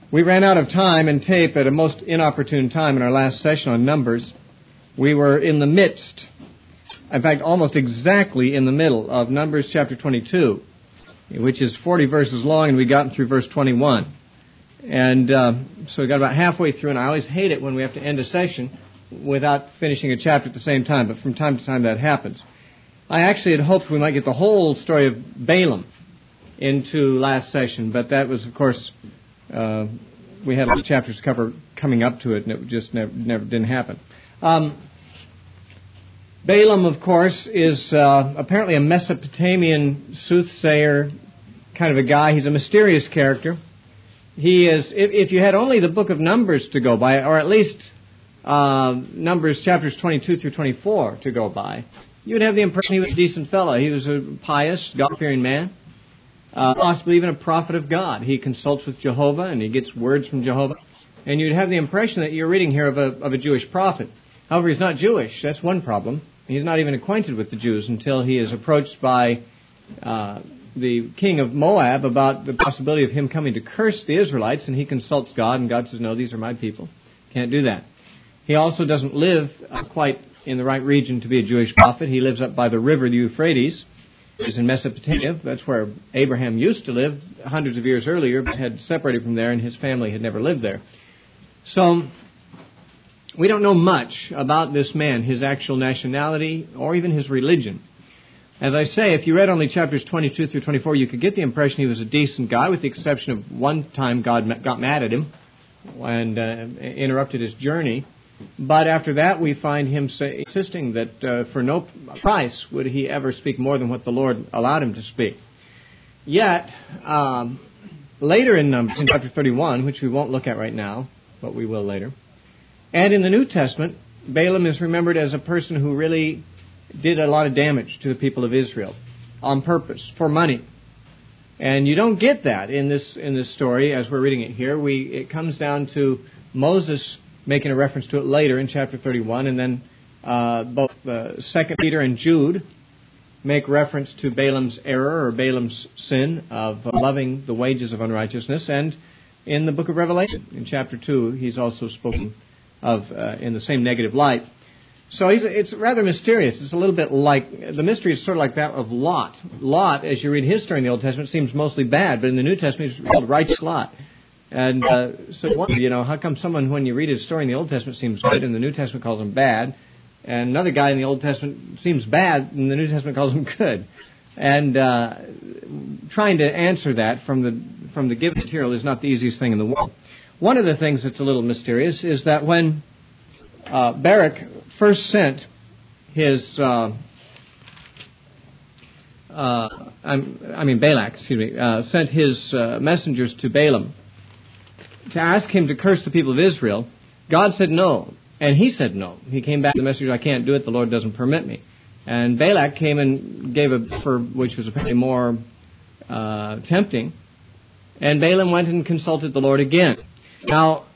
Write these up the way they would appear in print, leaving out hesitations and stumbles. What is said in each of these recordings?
We ran out of time and tape at a most inopportune time in our last session on Numbers. We were in the midst, in fact, almost exactly in the middle of Numbers chapter 22, which is 40 verses long, and we got through verse 21. And so we got about halfway through, and I always hate it when we have to end a session without finishing a chapter at the same time, but from time to time that happens. I actually had hoped we might get the whole story of Balaam into last session, but that was, of course, we had a lot of chapters to cover coming up to it, and it just never didn't happen. Balaam, of course, is apparently a Mesopotamian soothsayer kind of a guy. He's a mysterious character. He is, if you had only the book of Numbers to go by, or at least Numbers chapters 22 through 24 to go by, you would have the impression he was a decent fellow. He was a pious, God-fearing man, possibly even a prophet of God. He consults with Jehovah, and he gets words from Jehovah. And you'd have the impression that you're reading here of a Jewish prophet. However, he's not Jewish. That's one problem. He's not even acquainted with the Jews until he is approached by the king of Moab about the possibility of him coming to curse the Israelites, and he consults God, and God says, no, these are my people. Can't do that. He also doesn't live quite in the right region to be a Jewish prophet. He lives up by the river, the Euphrates, which is in Mesopotamia. That's where Abraham used to live hundreds of years earlier, but had separated from there, and his family had never lived there. So we don't know much about this man, his actual nationality, or even his religion. As I say, if you read only chapters 22 through 24, you could get the impression he was a decent guy, with the exception of one time God got mad at him and interrupted his journey. But after that, we find him insisting that for no price would he ever speak more than what the Lord allowed him to speak. Yet, later in Numbers, in chapter 31, which we won't look at right now, but we will later, and in the New Testament, Balaam is remembered as a person who really did a lot of damage to the people of Israel on purpose, for money. And you don't get that in this story as we're reading it here. It comes down to Moses making a reference to it later in chapter 31, and then both 2 Peter and Jude make reference to Balaam's error or Balaam's sin of loving the wages of unrighteousness. And in the book of Revelation, in chapter 2, he's also spoken of in the same negative light. So it's rather mysterious. It's a little bit like, the mystery is sort of like that of Lot. Lot, as you read his story in the Old Testament, seems mostly bad, but in the New Testament he's called righteous Lot. And so you wonder, how come someone, when you read his story in the Old Testament, seems good, and the New Testament calls him bad, and another guy in the Old Testament seems bad, and the New Testament calls him good? And trying to answer that from the given material is not the easiest thing in the world. One of the things that's a little mysterious is that when Barak first sent his, Balak, sent his messengers to Balaam to ask him to curse the people of Israel, God said no, and he said no. He came back to the message, I can't do it, the Lord doesn't permit me. And Balak came and gave a offer which was apparently more tempting, and Balaam went and consulted the Lord again. Now,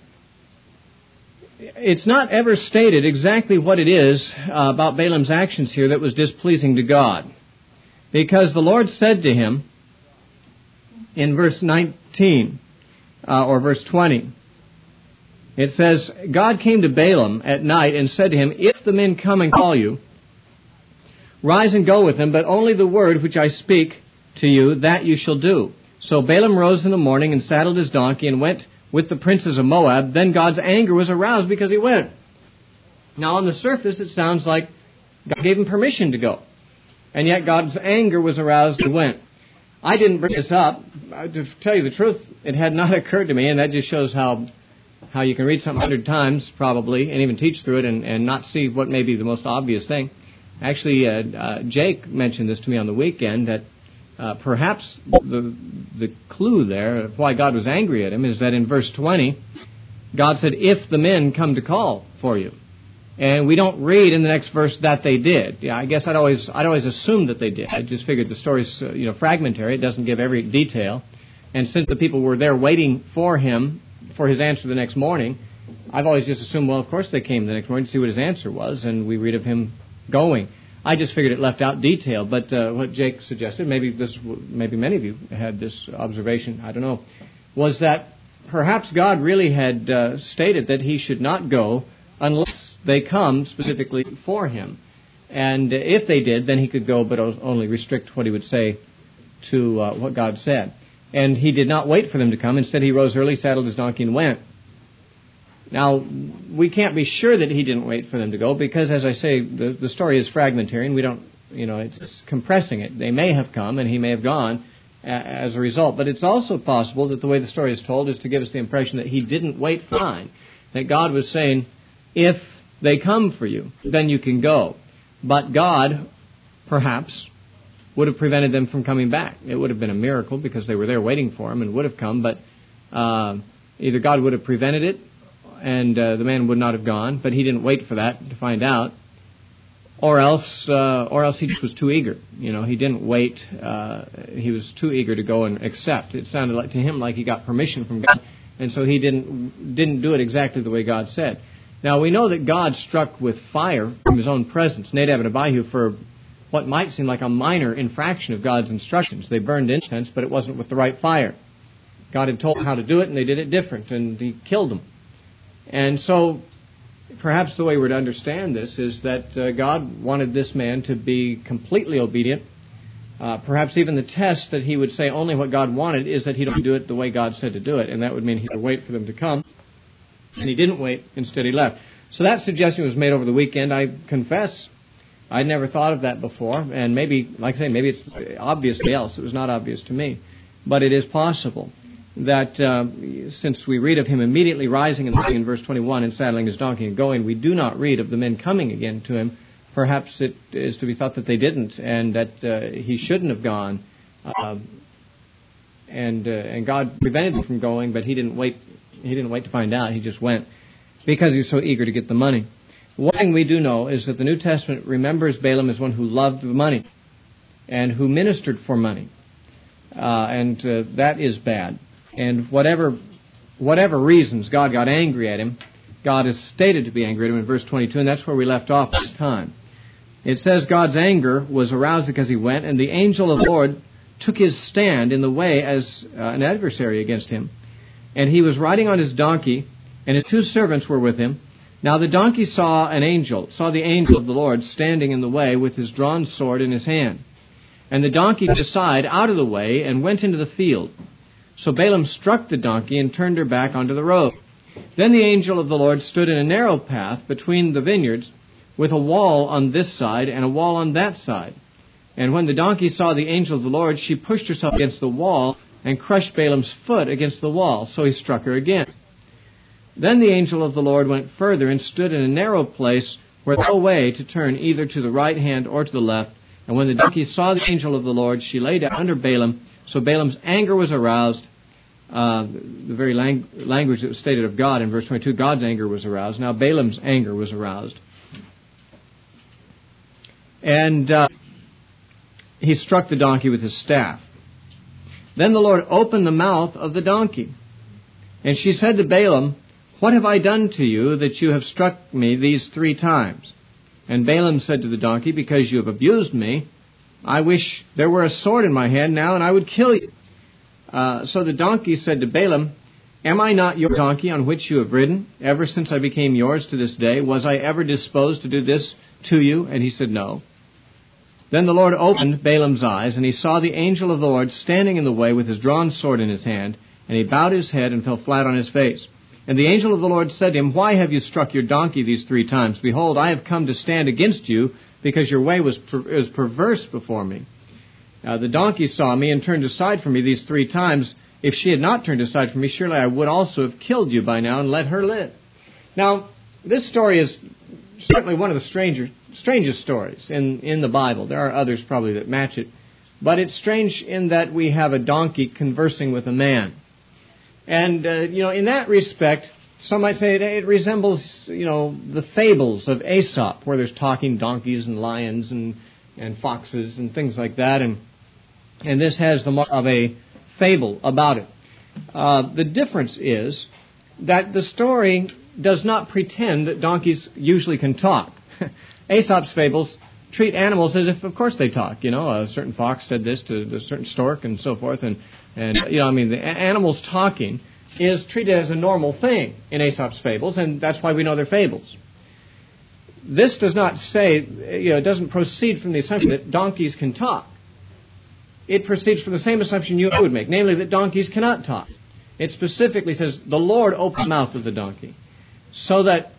it's not ever stated exactly what it is about Balaam's actions here that was displeasing to God, because the Lord said to him in verse 19, or verse 20, it says, God came to Balaam at night and said to him, if the men come and call you, rise and go with them, but only the word which I speak to you, that you shall do. So Balaam rose in the morning and saddled his donkey and went with the princes of Moab. Then God's anger was aroused because he went. Now on the surface it sounds like God gave him permission to go, and yet God's anger was aroused and he went. I didn't bring this up. To tell you the truth, it had not occurred to me, and that just shows how you can read something 100 times, probably, and even teach through it and not see what may be the most obvious thing. Actually, Jake mentioned this to me on the weekend, that perhaps the clue there of why God was angry at him is that in verse 20, God said, if the men come to call for you. And we don't read in the next verse that they did. Yeah, I guess I'd always assumed that they did. I just figured the story's fragmentary. It doesn't give every detail. And since the people were there waiting for him, for his answer the next morning, I've always just assumed, well, of course they came the next morning to see what his answer was, and we read of him going. I just figured it left out detail. But what Jake suggested, maybe many of you had this observation, I don't know, was that perhaps God really had stated that he should not go unless they come specifically for him. And if they did, then he could go, but only restrict what he would say to what God said. And he did not wait for them to come. Instead, he rose early, saddled his donkey, and went. Now, we can't be sure that he didn't wait for them to go because, as I say, the story is fragmentary, and we don't, it's compressing it. They may have come, and he may have gone as a result. But it's also possible that the way the story is told is to give us the impression that he didn't wait for time. That God was saying, if they come for you, then you can go. But God, perhaps, would have prevented them from coming back. It would have been a miracle because they were there waiting for him and would have come, but either God would have prevented it and the man would not have gone, but he didn't wait for that to find out, or else he just was too eager. He didn't wait. He was too eager to go and accept. It sounded like to him like he got permission from God, and so he didn't do it exactly the way God said. Now, we know that God struck with fire from his own presence Nadab and Abihu for what might seem like a minor infraction of God's instructions. They burned incense, but it wasn't with the right fire. God had told them how to do it, and they did it different, and he killed them. And so, perhaps the way we're to understand this is that God wanted this man to be completely obedient. Perhaps even the test that he would say only what God wanted is that he don't do it the way God said to do it, and that would mean he would wait for them to come. And he didn't wait. Instead, he left. So that suggestion was made over the weekend. I confess I'd never thought of that before, and maybe, like I say, maybe it's obvious to else. It was not obvious to me. But it is possible that since we read of him immediately rising in verse 21 and saddling his donkey and going, we do not read of the men coming again to him. Perhaps it is to be thought that they didn't, and that he shouldn't have gone, and God prevented him from going, but he didn't wait. He didn't wait to find out. He just went because he was so eager to get the money. One thing we do know is that the New Testament remembers Balaam as one who loved the money and who ministered for money. And that is bad. And whatever reasons God got angry at him, God is stated to be angry at him in verse 22, and that's where we left off this time. It says God's anger was aroused because he went, and the angel of the Lord took his stand in the way as an adversary against him. And he was riding on his donkey, and his two servants were with him. Now the donkey saw the angel of the Lord standing in the way with his drawn sword in his hand. And the donkey turned aside out of the way and went into the field. So Balaam struck the donkey and turned her back onto the road. Then the angel of the Lord stood in a narrow path between the vineyards, with a wall on this side and a wall on that side. And when the donkey saw the angel of the Lord, she pushed herself against the wall and crushed Balaam's foot against the wall. So he struck her again. Then the angel of the Lord went further and stood in a narrow place where there was no way to turn either to the right hand or to the left. And when the donkey saw the angel of the Lord, she lay down under Balaam. So Balaam's anger was aroused. The very language that was stated of God in verse 22, God's anger was aroused. Now Balaam's anger was aroused. And he struck the donkey with his staff. Then the Lord opened the mouth of the donkey. And she said to Balaam, "What have I done to you that you have struck me these 3 times? And Balaam said to the donkey, "Because you have abused me, I wish there were a sword in my hand now, and I would kill you." So the donkey said to Balaam, "Am I not your donkey on which you have ridden, ever since I became yours to this day? Was I ever disposed to do this to you?" And he said, "No." Then the Lord opened Balaam's eyes, and he saw the angel of the Lord standing in the way with his drawn sword in his hand, and he bowed his head and fell flat on his face. And the angel of the Lord said to him, "Why have you struck your donkey these 3 times? Behold, I have come to stand against you, because your way was perverse before me. The donkey saw me and turned aside from me these 3 times. If she had not turned aside from me, surely I would also have killed you by now and let her live." Now, this story is certainly one of the strangest stories in the Bible. There are others probably that match it. But it's strange in that we have a donkey conversing with a man. And, in that respect, some might say it resembles, the fables of Aesop, where there's talking donkeys and lions and foxes and things like that. And this has the mark of a fable about it. The difference is that the story does not pretend that donkeys usually can talk. Aesop's fables treat animals as if, of course, they talk. A certain fox said this to a certain stork and so forth. And the animals talking is treated as a normal thing in Aesop's fables, and that's why we know they're fables. This does not say, it doesn't proceed from the assumption that donkeys can talk. It proceeds from the same assumption you would make, namely that donkeys cannot talk. It specifically says the Lord opened the mouth of the donkey, so that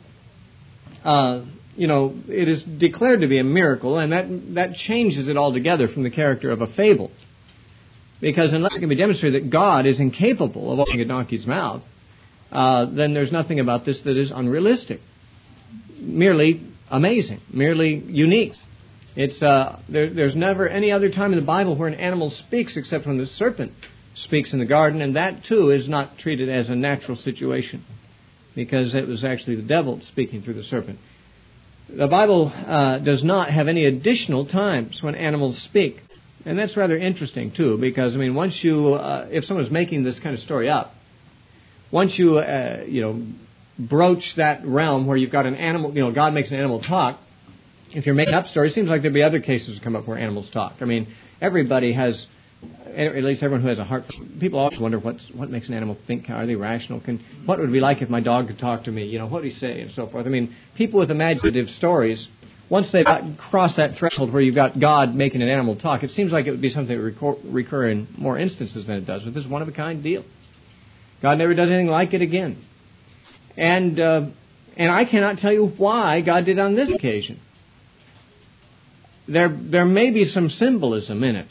it is declared to be a miracle, and that changes it altogether from the character of a fable. Because unless it can be demonstrated that God is incapable of opening a donkey's mouth, then there's nothing about this that is unrealistic. Merely amazing, merely unique. There's never any other time in the Bible where an animal speaks except when the serpent speaks in the garden, and that too is not treated as a natural situation, because it was actually the devil speaking through the serpent. The Bible does not have any additional times when animals speak. And that's rather interesting, too, because, once you, if someone's making this kind of story up, once you, broach that realm where you've got an animal, God makes an animal talk, if you're making up stories, it seems like there'd be other cases that come up where animals talk. Everybody has, at least everyone who has a heart, people always wonder what makes an animal think. Are they rational? What would it be like if my dog could talk to me? What would he say? And so forth. People with imaginative stories, once they've crossed that threshold where you've got God making an animal talk, it seems like it would be something that would recur in more instances than it does. But this is one-of-a-kind deal. God never does anything like it again. And I cannot tell you why God did on this occasion. There may be some symbolism in it.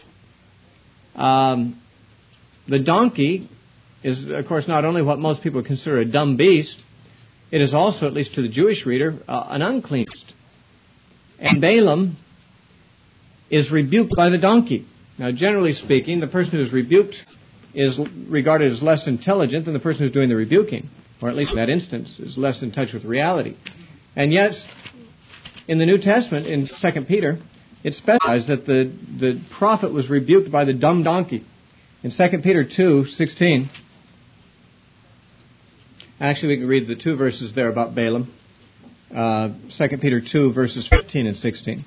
The donkey is, of course, not only what most people consider a dumb beast, it is also, at least to the Jewish reader, an unclean beast. And Balaam is rebuked by the donkey. Now, generally speaking, the person who is rebuked is regarded as less intelligent than the person who's doing the rebuking, or at least in that instance, is less in touch with reality. And yet, in the New Testament, in 2 Peter, it specifies that the prophet was rebuked by the dumb donkey. In 2 Peter 2:16, actually we can read the two verses there about Balaam. 2 Peter 2, verses 15 and 16.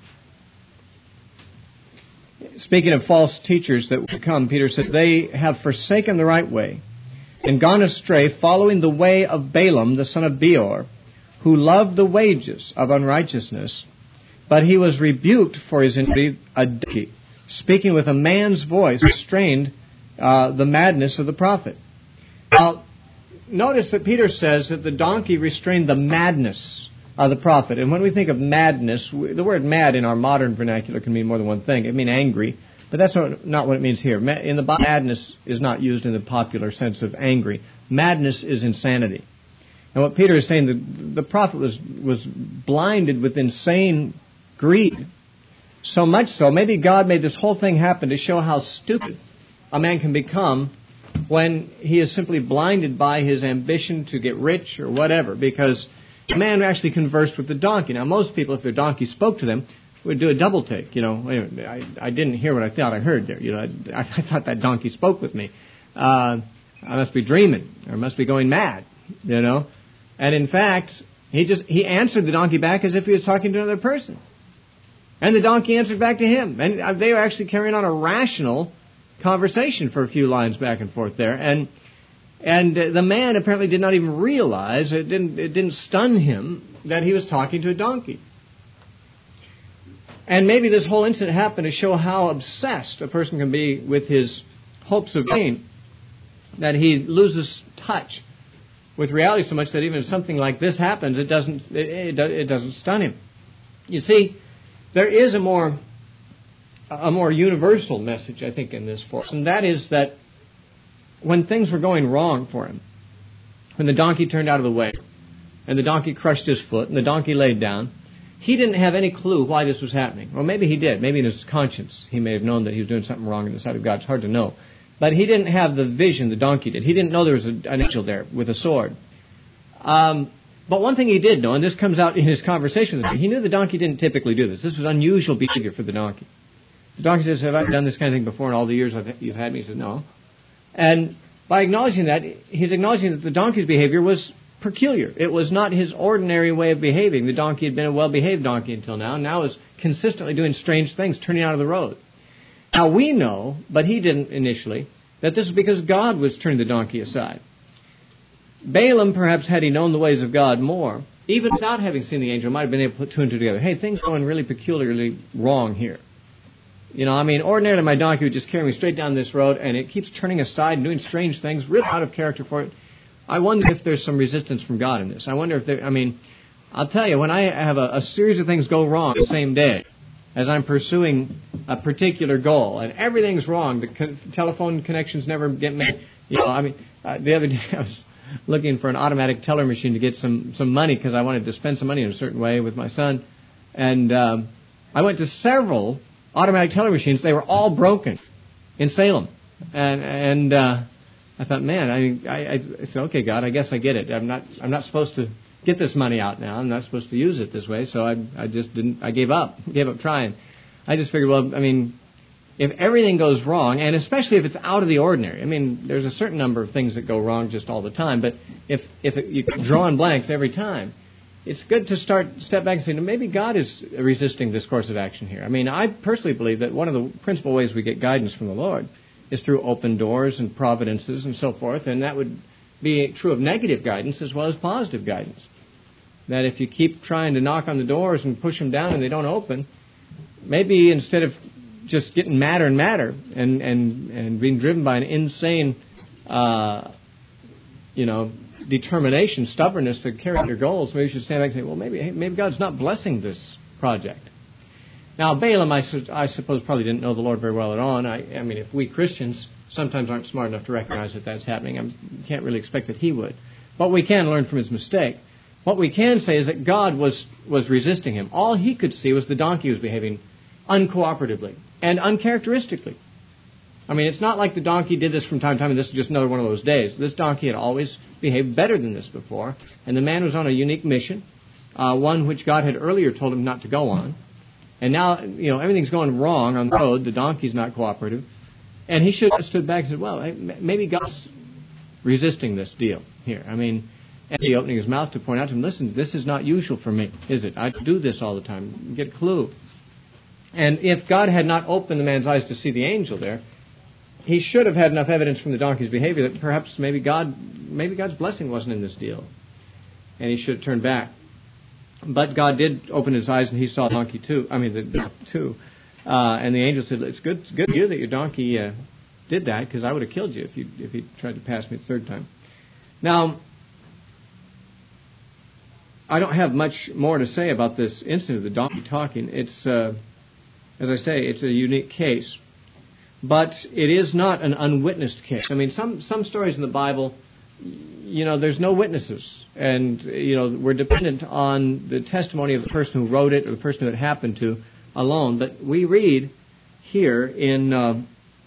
Speaking of false teachers that would come, Peter says, they have forsaken the right way and gone astray, following the way of Balaam, the son of Beor, who loved the wages of unrighteousness, but he was rebuked for his iniquity, a donkey, speaking with a man's voice, restrained the madness of the prophet. Now, notice that Peter says that the donkey restrained the madness of the prophet. And when we think of madness, the word mad in our modern vernacular can mean more than one thing. It can mean angry, but that's not what it means here. In the Bible, madness is not used in the popular sense of angry. Madness is insanity. And what Peter is saying, the prophet was blinded with insane greed. So much so, maybe God made this whole thing happen to show how stupid a man can become when he is simply blinded by his ambition to get rich or whatever, because the man actually conversed with the donkey. Now, most people, if their donkey spoke to them, would do a double take. I didn't hear what I thought I heard there. I thought that donkey spoke with me. I must be dreaming, or must be going mad. And in fact, he answered the donkey back as if he was talking to another person, and the donkey answered back to him, and they were actually carrying on a rational conversation for a few lines back and forth there, and the man apparently did not even realize, it didn't stun him that he was talking to a donkey. And maybe this whole incident happened to show how obsessed a person can be with his hopes of gain, that he loses touch with reality so much that even if something like this happens, it doesn't stun him. You see, there is a more universal message, I think, in this for us, and that is that when things were going wrong for him, when the donkey turned out of the way, and the donkey crushed his foot, and the donkey laid down, he didn't have any clue why this was happening. Or maybe he did. Maybe in his conscience he may have known that he was doing something wrong in the sight of God. It's hard to know. But he didn't have the vision the donkey did. He didn't know there was an angel there with a sword. But one thing he did know, and this comes out in his conversation with him, he knew the donkey didn't typically do this. This was unusual behavior for the donkey. The donkey says, have I done this kind of thing before in all the years you've had me? He said, no. And by acknowledging that, he's acknowledging that the donkey's behavior was peculiar. It was not his ordinary way of behaving. The donkey had been a well-behaved donkey until now, and now is consistently doing strange things, turning out of the road. Now we know, but he didn't initially, that this is because God was turning the donkey aside. Balaam, perhaps had he known the ways of God more, even without having seen the angel, might have been able to put two and two together. Hey, things are going really peculiarly wrong here. Ordinarily my donkey would just carry me straight down this road, and it keeps turning aside and doing strange things, really out of character for it. I wonder if there's some resistance from God in this. I wonder if I'll tell you, when I have a series of things go wrong the same day, as I'm pursuing a particular goal, and everything's wrong, the telephone connections never get made. The other day I was looking for an automatic teller machine to get some money because I wanted to spend some money in a certain way with my son, and I went to several automatic teller machines. They were all broken in Salem, and I thought, man, I said, okay, God, I guess I get it. I'm not supposed to get this money out now. I'm not supposed to use it this way. So I just didn't. I gave up trying. I just figured, if everything goes wrong, and especially if it's out of the ordinary. There's a certain number of things that go wrong just all the time. But if you draw in blanks every time, it's good to step back and say, maybe God is resisting this course of action here. I personally believe that one of the principal ways we get guidance from the Lord is through open doors and providences and so forth, and that would be true of negative guidance as well as positive guidance. That if you keep trying to knock on the doors and push them down and they don't open, maybe instead of just getting madder and madder and being driven by an insane, determination, stubbornness to carry out your goals, maybe you should stand back and say, well, maybe God's not blessing this project. Now, Balaam, I suppose, probably didn't know the Lord very well at all. And if we Christians sometimes aren't smart enough to recognize that that's happening, you can't really expect that he would. But we can learn from his mistake. What we can say is that God was resisting him. All he could see was the donkey was behaving uncooperatively and uncharacteristically. It's not like the donkey did this from time to time and this is just another one of those days. This donkey had always behaved better than this before. And the man was on a unique mission, one which God had earlier told him not to go on. And now, everything's going wrong on the road. The donkey's not cooperative. And he should have stood back and said, well, maybe God's resisting this deal here. And he opening his mouth to point out to him, listen, this is not usual for me, is it? I do this all the time. Get a clue. And if God had not opened the man's eyes to see the angel there, he should have had enough evidence from the donkey's behavior that perhaps maybe God's blessing wasn't in this deal. And he should have turned back. But God did open his eyes, and he saw the donkey too. The too. And the angel said, "It's good for you that your donkey did that, because I would have killed you if he tried to pass me the third time." Now, I don't have much more to say about this incident of the donkey talking. It's, as I say, it's a unique case, but it is not an unwitnessed case. Some stories in the Bible, there's no witnesses. And, we're dependent on the testimony of the person who wrote it or the person who it happened to alone. But we read here in,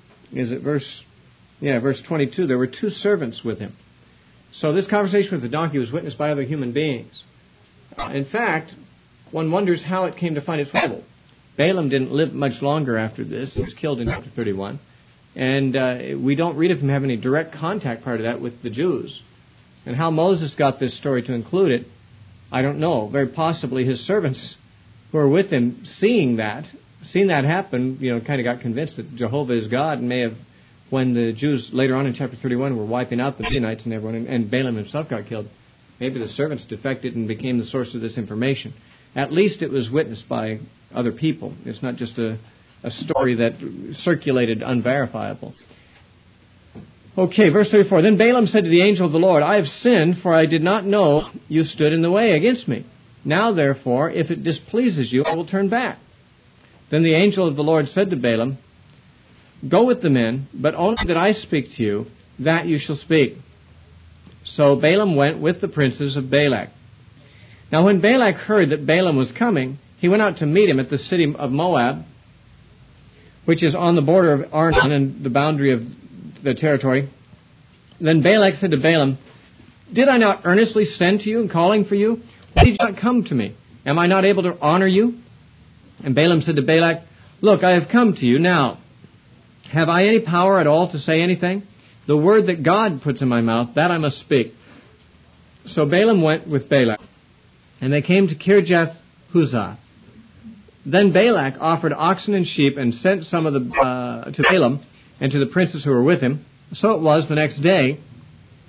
verse 22, there were two servants with him. So this conversation with the donkey was witnessed by other human beings. In fact, one wonders how it came to find its Bible. Balaam didn't live much longer after this. He was killed in chapter 31. And we don't read of him having any direct contact prior to that with the Jews. And how Moses got this story to include it, I don't know. Very possibly his servants who were with him, seeing that happen, kind of got convinced that Jehovah is God, and may have, when the Jews later on in chapter 31 were wiping out the Midianites and everyone, and Balaam himself got killed, maybe the servants defected and became the source of this information. At least it was witnessed by other people. It's not just a story that circulated unverifiable. Okay, verse 34. Then Balaam said to the angel of the Lord, I have sinned, for I did not know you stood in the way against me. Now, therefore, if it displeases you, I will turn back. Then the angel of the Lord said to Balaam, Go with the men, but only that I speak to you, that you shall speak. So Balaam went with the princes of Balak. Now when Balak heard that Balaam was coming, he went out to meet him at the city of Moab, which is on the border of Arnon and the boundary of the territory. Then Balak said to Balaam, Did I not earnestly send to you and calling for you? Why did you not come to me? Am I not able to honor you? And Balaam said to Balak, Look, I have come to you now. Have I any power at all to say anything? The word that God puts in my mouth, that I must speak. So Balaam went with Balak, and they came to Kirjath Huzzah. Then Balak offered oxen and sheep and sent some of to Balaam and to the princes who were with him. So it was the next day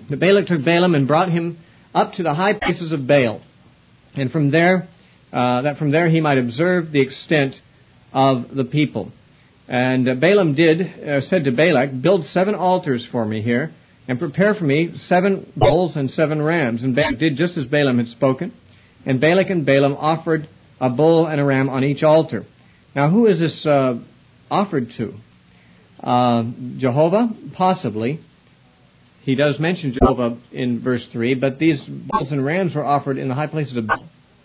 But Balak took Balaam and brought him up to the high places of Baal, and from there he might observe the extent of the people. And Balaam said to Balak, "Build 7 altars for me here, and prepare for me 7 bulls and 7 rams." And Balak did just as Balaam had spoken. And Balak and Balaam offered a bull and a ram on each altar. Now, who is this offered to? Jehovah? Possibly. He does mention Jehovah in verse 3, but these bulls and rams were offered in the high places of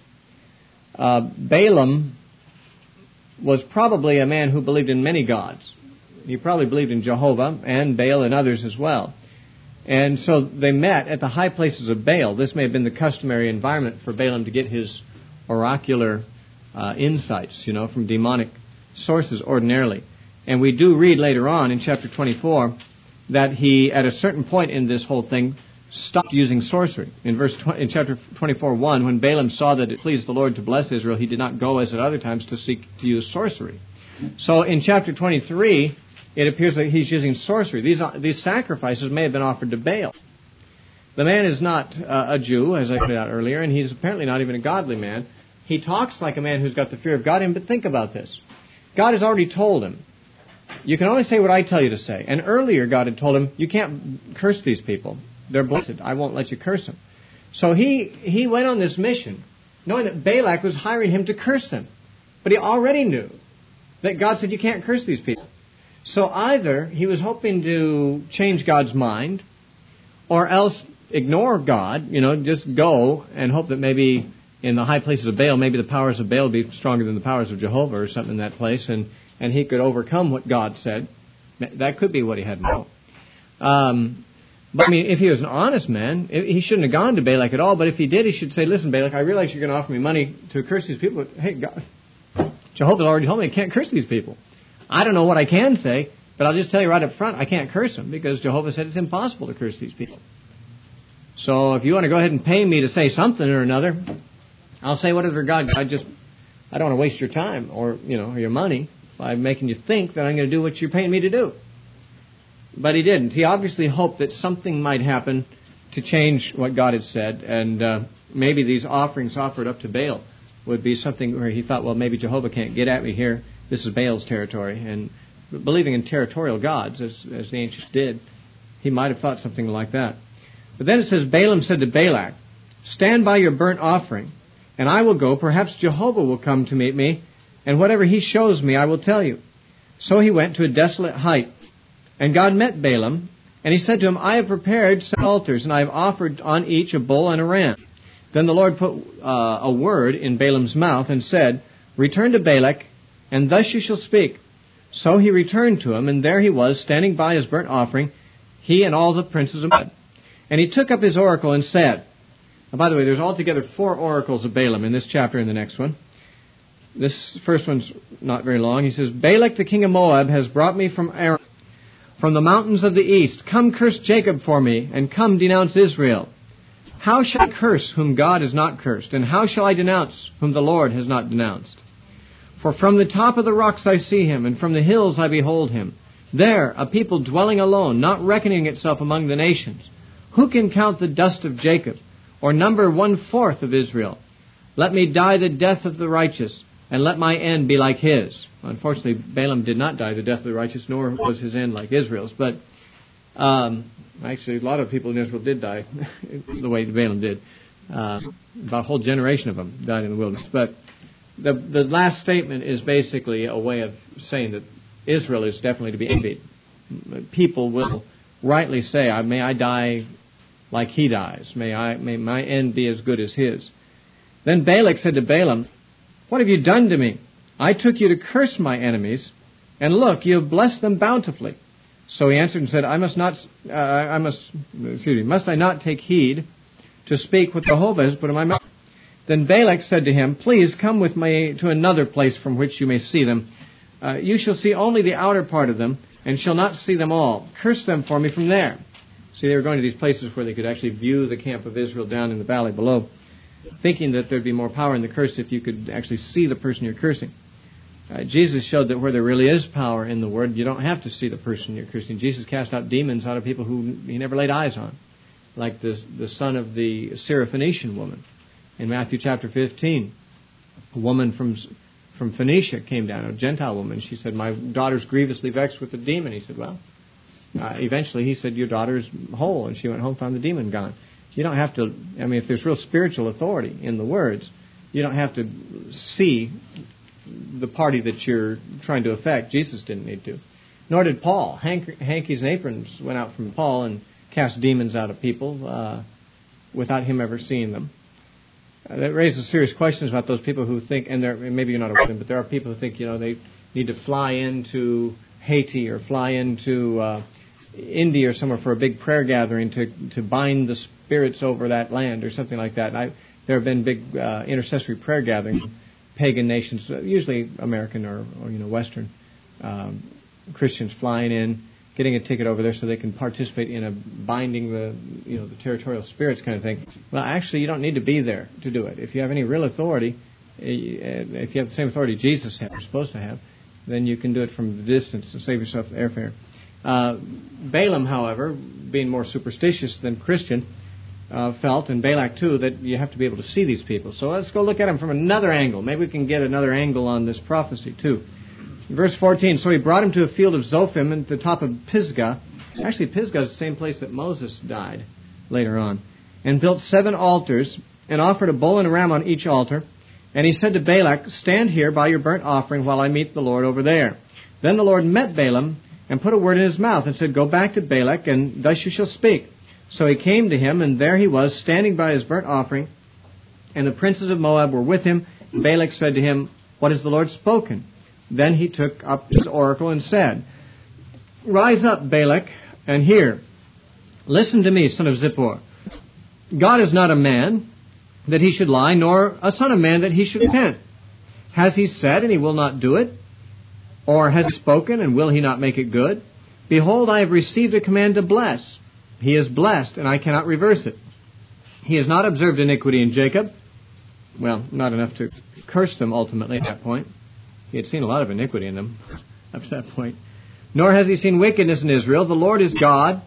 Baal. Balaam was probably a man who believed in many gods. He probably believed in Jehovah and Baal and others as well. And so they met at the high places of Baal. This may have been the customary environment for Balaam to get his oracular insights, from demonic sources ordinarily. And we do read later on in chapter 24 that he, at a certain point in this whole thing, stopped using sorcery. In chapter 24:1, when Balaam saw that it pleased the Lord to bless Israel, he did not go as at other times to seek to use sorcery. So in chapter 23, it appears that he's using sorcery. These sacrifices may have been offered to Baal. The man is not a Jew, as I pointed out earlier, and he's apparently not even a godly man. He talks like a man who's got the fear of God in him, but think about this. God has already told him, you can only say what I tell you to say. And earlier God had told him, you can't curse these people. They're blessed. I won't let you curse them. So he went on this mission, knowing that Balak was hiring him to curse them. But he already knew that God said, you can't curse these people. So either he was hoping to change God's mind, or else ignore God, just go and hope that maybe in the high places of Baal, maybe the powers of Baal would be stronger than the powers of Jehovah or something in that place, and he could overcome what God said. That could be what he had in mind. But if he was an honest man, he shouldn't have gone to Balak at all. But if he did, he should say, "Listen, Balak, I realize you're going to offer me money to curse these people, but hey, God, Jehovah already told me I can't curse these people. I don't know what I can say, but I'll just tell you right up front, I can't curse them because Jehovah said it's impossible to curse these people. So if you want to go ahead and pay me to say something or another, I'll say whatever God. I don't want to waste your time or your money by making you think that I'm going to do what you're paying me to do." But he didn't. He obviously hoped that something might happen to change what God had said, and maybe these offerings offered up to Baal would be something where he thought, well, maybe Jehovah can't get at me here. This is Baal's territory. And believing in territorial gods, as the ancients did, he might have thought something like that. But then it says, Balaam said to Balak, "Stand by your burnt offering, and I will go. Perhaps Jehovah will come to meet me, and whatever he shows me I will tell you." So he went to a desolate height. And God met Balaam, and he said to him, "I have prepared 7 altars, and I have offered on each a bull and a ram." Then the Lord put a word in Balaam's mouth and said, "Return to Balak, and thus you shall speak." So he returned to him, and there he was, standing by his burnt offering, he and all the princes of Moab. And he took up his oracle and said, now, by the way, there's altogether 4 oracles of Balaam in this chapter and the next one. This first one's not very long. He says, "Balak the king of Moab has brought me from Aram, from the mountains of the east. Come curse Jacob for me, and come denounce Israel. How shall I curse whom God has not cursed? And how shall I denounce whom the Lord has not denounced? For from the top of the rocks I see him, and from the hills I behold him. There, a people dwelling alone, not reckoning itself among the nations. Who can count the dust of Jacob, or number 1/4 of Israel? Let me die the death of the righteous, and let my end be like his." Unfortunately, Balaam did not die the death of the righteous, nor was his end like Israel's. But actually, a lot of people in Israel did die the way Balaam did. About a whole generation of them died in the wilderness. But the last statement is basically a way of saying that Israel is definitely to be envied. People will rightly say, "May I die like he dies. May my end be as good as his." Then Balak said to Balaam, "What have you done to me? I took you to curse my enemies, and look, you have blessed them bountifully." So he answered and said, "Must I not take heed to speak what Jehovah has put in my mouth?" Then Balak said to him, "Please come with me to another place from which you may see them. You shall see only the outer part of them, and shall not see them all. Curse them for me from there." See, they were going to these places where they could actually view the camp of Israel down in the valley below, thinking that there'd be more power in the curse if you could actually see the person you're cursing. Jesus showed that where there really is power in the Word, you don't have to see the person you're cursing. Jesus cast out demons out of people who he never laid eyes on. like the son of the Syrophoenician woman. In Matthew chapter 15, a woman from Phoenicia came down, a Gentile woman. She said, "My daughter's grievously vexed with the demon." He said, "Well," eventually he said, "Your daughter's whole." And she went home, found the demon gone. You don't have to, if there's real spiritual authority in the words, you don't have to see the party that you're trying to affect. Jesus didn't need to. Nor did Paul. Hankies and aprons went out from Paul and cast demons out of people without him ever seeing them. That raises serious questions about those people who think, and maybe you're not aware of them, but there are people who think, they need to fly into Haiti or fly into India or somewhere for a big prayer gathering to bind the spirits over that land or something like that. There have been big intercessory prayer gatherings in pagan nations, usually American or Western Christians flying in, getting a ticket over there so they can participate in a binding the territorial spirits kind of thing. Well, actually, you don't need to be there to do it. If you have any real authority, if you have the same authority Jesus had, or supposed to have, then you can do it from the distance to save yourself airfare. Balaam, however, being more superstitious than Christian, felt, and Balak too, that you have to be able to see these people. So let's go look at them from another angle. Maybe we can get another angle on this prophecy too. Verse 14, so he brought him to a field of Zophim at the top of Pisgah. Actually, Pisgah is the same place that Moses died later on. And built 7 altars and offered a bull and a ram on each altar. And he said to Balak, "Stand here by your burnt offering while I meet the Lord over there." Then the Lord met Balaam and put a word in his mouth and said, "Go back to Balak, and thus you shall speak." So he came to him, and there he was, standing by his burnt offering. And the princes of Moab were with him. Balak said to him, "What has the Lord spoken?" Then he took up his oracle and said, "Rise up, Balak, and hear. Listen to me, son of Zippor. God is not a man that he should lie, nor a son of man that he should repent. Has he said, and he will not do it? Or has he spoken, and will he not make it good? Behold, I have received a command to bless. He is blessed, and I cannot reverse it. He has not observed iniquity in Jacob." Well, not enough to curse them ultimately at that point. He had seen a lot of iniquity in them up to that point. "Nor has he seen wickedness in Israel. The Lord his God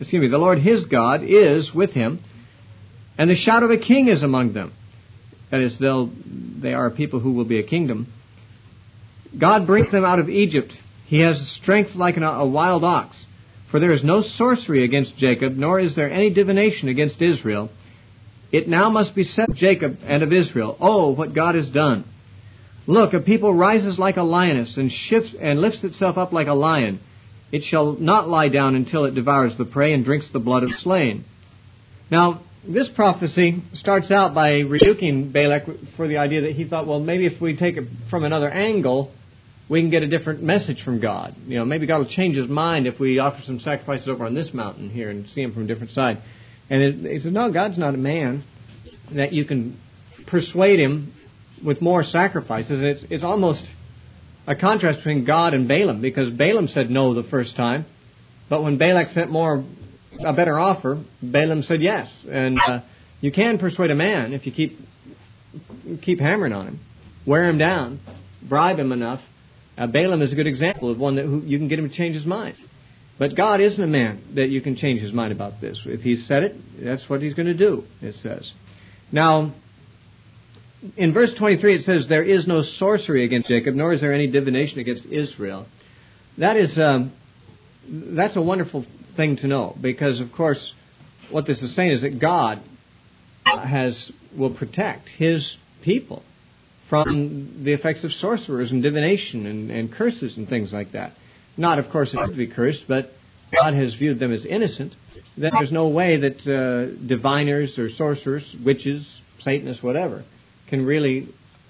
is with him, and the shout of a king is among them." That is, they are a people who will be a kingdom. "God brings them out of Egypt. He has strength like a wild ox. For there is no sorcery against Jacob, nor is there any divination against Israel. It now must be said of Jacob and of Israel, oh, what God has done. Look, a people rises like a lioness and lifts itself up like a lion. It shall not lie down until it devours the prey and drinks the blood of slain." Now, this prophecy starts out by rebuking Balak for the idea that he thought, well, maybe if we take it from another angle, we can get a different message from God. Maybe God will change his mind if we offer some sacrifices over on this mountain here and see him from a different side. And he said, no, God's not a man that you can persuade him with more sacrifices. And it's almost a contrast between God and Balaam, because Balaam said no the first time, but when Balak sent a better offer, Balaam said yes. And you can persuade a man if you keep hammering on him, wear him down, bribe him enough. Balaam is a good example of one who you can get him to change his mind. But God isn't a man that you can change his mind about this. If he said it, that's what he's going to do, it says. Now, in verse 23 it says, "There is no sorcery against Jacob, nor is there any divination against Israel." That's a wonderful thing to know, because, of course, what this is saying is that God will protect his people from the effects of sorcerers and divination and curses and things like that. Not, of course, it is to be cursed, but God has viewed them as innocent. Then there's no way that diviners or sorcerers, witches, Satanists, whatever, can really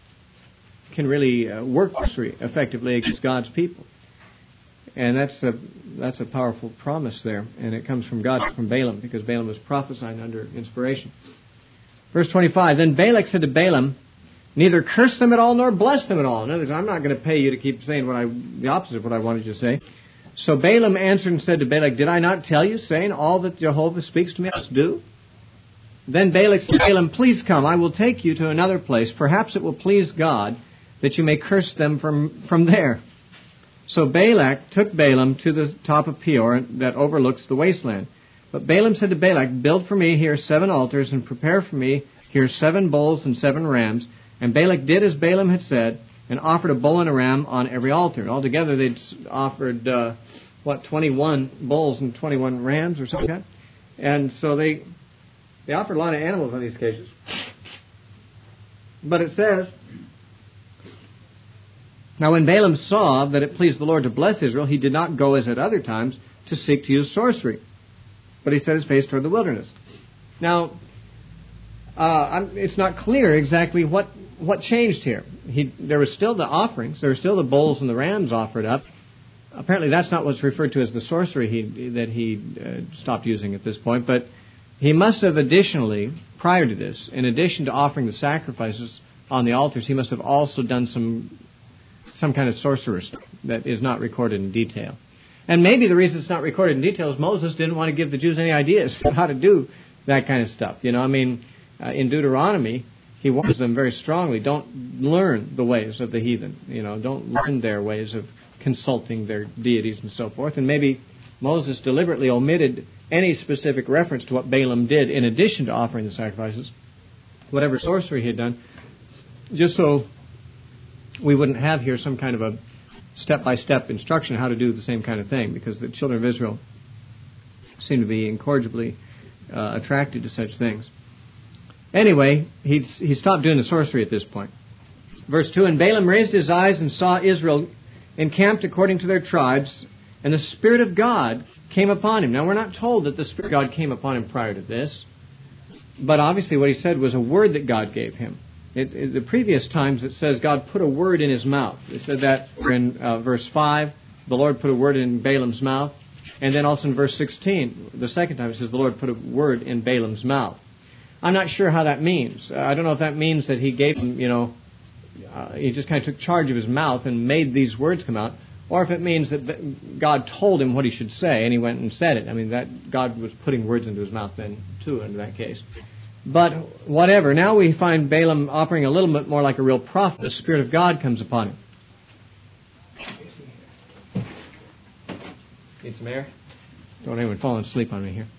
work sorcery effectively against God's people. And that's a powerful promise there, and it comes from God, from Balaam, because Balaam was prophesying under inspiration. Verse 25, "Then Balak said to Balaam, neither curse them at all nor bless them at all." In other words, I'm not going to pay you to keep saying the opposite of what I wanted you to say. "So Balaam answered and said to Balak, Did I not tell you, saying, all that Jehovah speaks to me I must do? Then Balak said to Balaam, Please come, I will take you to another place. Perhaps it will please God that you may curse them from there." So Balak took Balaam to the top of Peor that overlooks the wasteland. But Balaam said to Balak, build for me here 7 altars, and prepare for me here 7 bulls and 7 rams. And Balak did as Balaam had said, and offered a bull and a ram on every altar. Altogether, they'd offered, 21 bulls and 21 rams or something like that. And so they offered a lot of animals on these occasions. But it says, now when Balaam saw that it pleased the Lord to bless Israel, he did not go as at other times to seek to use sorcery, but he set his face toward the wilderness. Now, it's not clear exactly what changed here. There was still the offerings. There were still the bulls and the rams offered up. Apparently that's not what's referred to as the sorcery that he stopped using at this point, but he must have additionally, prior to this, in addition to offering the sacrifices on the altars, he must have also done some kind of sorcerer stuff that is not recorded in detail. And maybe the reason it's not recorded in detail is Moses didn't want to give the Jews any ideas on how to do that kind of stuff. You know, I mean, in Deuteronomy, he warns them very strongly, don't learn the ways of the heathen. You know, don't learn their ways of consulting their deities and so forth. And maybe Moses deliberately omitted any specific reference to what Balaam did in addition to offering the sacrifices, whatever sorcery he had done, just so we wouldn't have here some kind of a step-by-step instruction how to do the same kind of thing, because the children of Israel seem to be incorrigibly attracted to such things. Anyway, he stopped doing the sorcery at this point. Verse 2, and Balaam raised his eyes and saw Israel encamped according to their tribes, and the Spirit of God came upon him. Now, we're not told that the Spirit of God came upon him prior to this, but obviously what he said was a word that God gave him. The previous times it says God put a word in his mouth. It said that in verse 5, the Lord put a word in Balaam's mouth. And then also in verse 16, the second time it says the Lord put a word in Balaam's mouth. I'm not sure how that means. I don't know if that means that he gave him, he just kind of took charge of his mouth and made these words come out, or if it means that God told him what he should say and he went and said it. I mean, that God was putting words into his mouth then, too, in that case. But whatever. Now we find Balaam operating a little bit more like a real prophet. The Spirit of God comes upon him. Need some air? Don't anyone fall asleep on me here.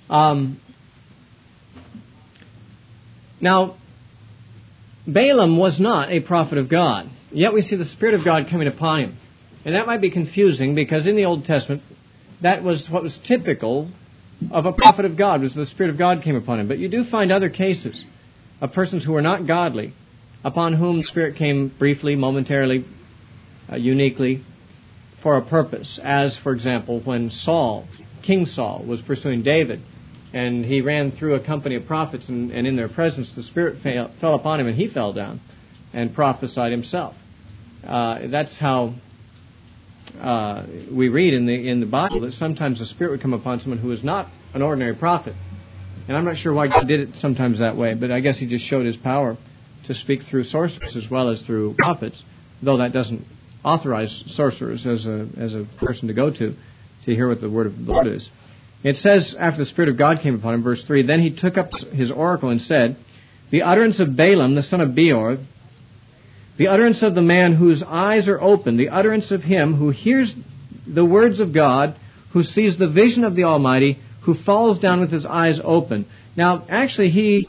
Now, Balaam was not a prophet of God. Yet we see the Spirit of God coming upon him. And that might be confusing because in the Old Testament, that was what was typical of a prophet of God, was the Spirit of God came upon him. But you do find other cases of persons who are not godly, upon whom the Spirit came briefly, momentarily, uniquely, for a purpose. As, for example, when King Saul, was pursuing David, and he ran through a company of prophets, and in their presence the Spirit fell upon him, and he fell down and prophesied himself. That's how we read in the Bible that sometimes the Spirit would come upon someone who is not an ordinary prophet. And I'm not sure why God did it sometimes that way, but I guess he just showed his power to speak through sorcerers as well as through prophets, though that doesn't authorize sorcerers as a person to go to hear what the word of the Lord is. It says, after the Spirit of God came upon him, verse 3, then he took up his oracle and said, the utterance of Balaam, the son of Beor, the utterance of the man whose eyes are open, the utterance of him who hears the words of God, who sees the vision of the Almighty, who falls down with his eyes open. Now, actually, he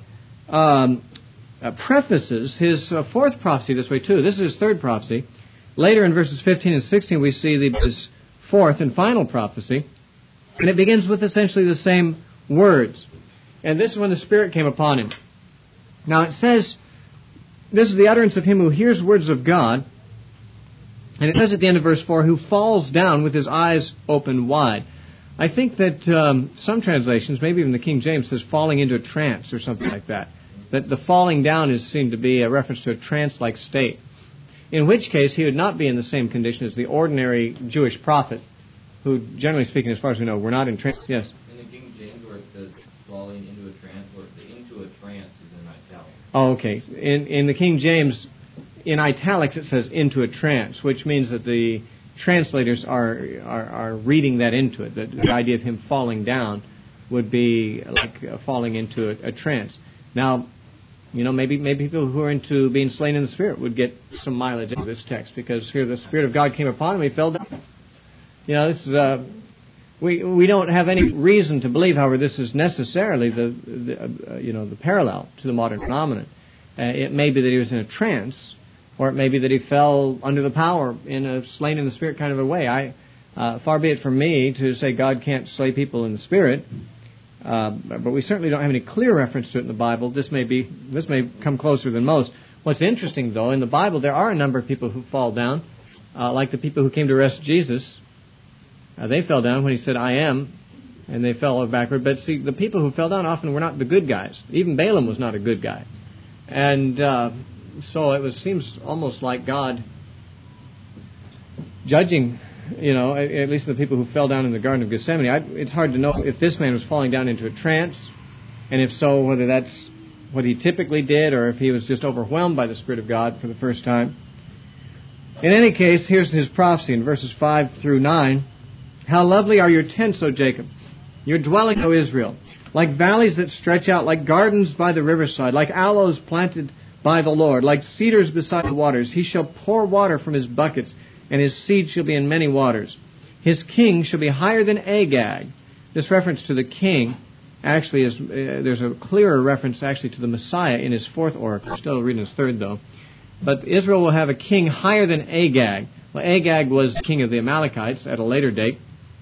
prefaces his fourth prophecy this way, too. This is his third prophecy. Later in verses 15 and 16, we see his fourth and final prophecy. And it begins with essentially the same words. And this is when the Spirit came upon him. Now, it says, this is the utterance of him who hears words of God. And it says at the end of verse 4, who falls down with his eyes open wide. I think that some translations, maybe even the King James, says falling into a trance or something like that. That the falling down is seen to be a reference to a trance-like state. In which case, he would not be in the same condition as the ordinary Jewish prophet, who, generally speaking, as far as we know, were not in trance. Yes? In the King James, where it says falling into a trance, or the into a trance is in italics. Oh, okay. In the King James, in italics, it says into a trance, which means that the translators are reading that into it. That the idea of him falling down would be like falling into a trance. Now, maybe people who are into being slain in the Spirit would get some mileage out of this text, because here the Spirit of God came upon him, he fell down. This is We don't have any reason to believe, however, this is necessarily the parallel to the modern phenomenon. It may be that he was in a trance, or it may be that he fell under the power in a slain in the spirit kind of a way. Far be it from me to say God can't slay people in the spirit, but we certainly don't have any clear reference to it in the Bible. This may come closer than most. What's interesting, though, in the Bible there are a number of people who fall down, like the people who came to arrest Jesus. They fell down when he said, "I am," and they fell backward. But see, the people who fell down often were not the good guys. Even Balaam was not a good guy. And so it seems almost like God judging, at least the people who fell down in the Garden of Gethsemane. It's hard to know if this man was falling down into a trance, and if so, whether that's what he typically did, or if he was just overwhelmed by the Spirit of God for the first time. In any case, here's his prophecy in verses 5 through 9. How lovely are your tents, O Jacob, your dwelling, O Israel, like valleys that stretch out, like gardens by the riverside, like aloes planted by the Lord, like cedars beside the waters. He shall pour water from his buckets, and his seed shall be in many waters. His king shall be higher than Agag. This reference to the king actually is, there's a clearer reference actually to the Messiah in his fourth oracle. Still reading his third, though. But Israel will have a king higher than Agag. Well, Agag was king of the Amalekites at a later date.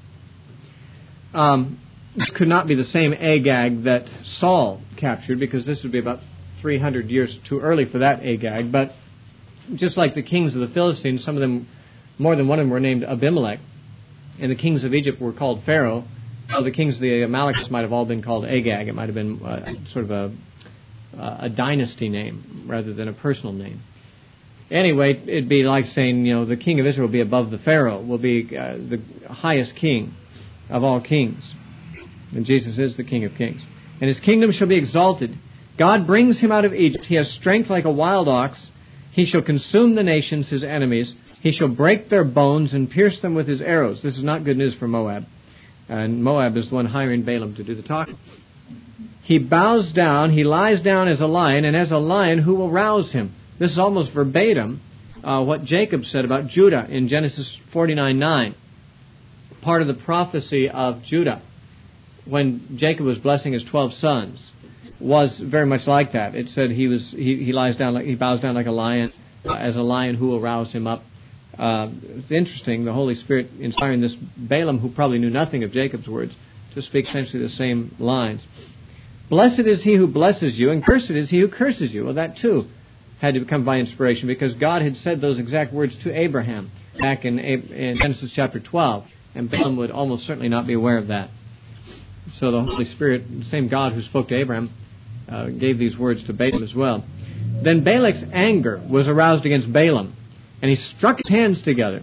This could not be the same Agag that Saul captured, because this would be about 300 years too early for that Agag. But just like the kings of the Philistines, some of them, more than one of them, were named Abimelech, and the kings of Egypt were called Pharaoh. So the kings of the Amalekites might have all been called Agag. It might have been sort of a dynasty name rather than a personal name. Anyway, it'd be like saying, the king of Israel will be above the Pharaoh, will be the highest king of all kings. And Jesus is the King of kings. And his kingdom shall be exalted. God brings him out of Egypt. He has strength like a wild ox. He shall consume the nations, his enemies. He shall break their bones and pierce them with his arrows. This is not good news for Moab. And Moab is the one hiring Balaam to do the talking. He bows down, he lies down as a lion, and as a lion, who will rouse him? This is almost verbatim what Jacob said about Judah in Genesis 49:9. Part of the prophecy of Judah, when Jacob was blessing his 12 sons, was very much like that. It said he lies down, he bows down like a lion, as a lion who will rouse him up. It's interesting, the Holy Spirit inspiring this Balaam, who probably knew nothing of Jacob's words, to speak essentially the same lines. Blessed is he who blesses you, and cursed is he who curses you. Well, that too had to come by inspiration, because God had said those exact words to Abraham back in Genesis chapter 12, and Balaam would almost certainly not be aware of that. So the Holy Spirit, the same God who spoke to Abraham, gave these words to Balaam as well. Then Balak's anger was aroused against Balaam, and he struck his hands together.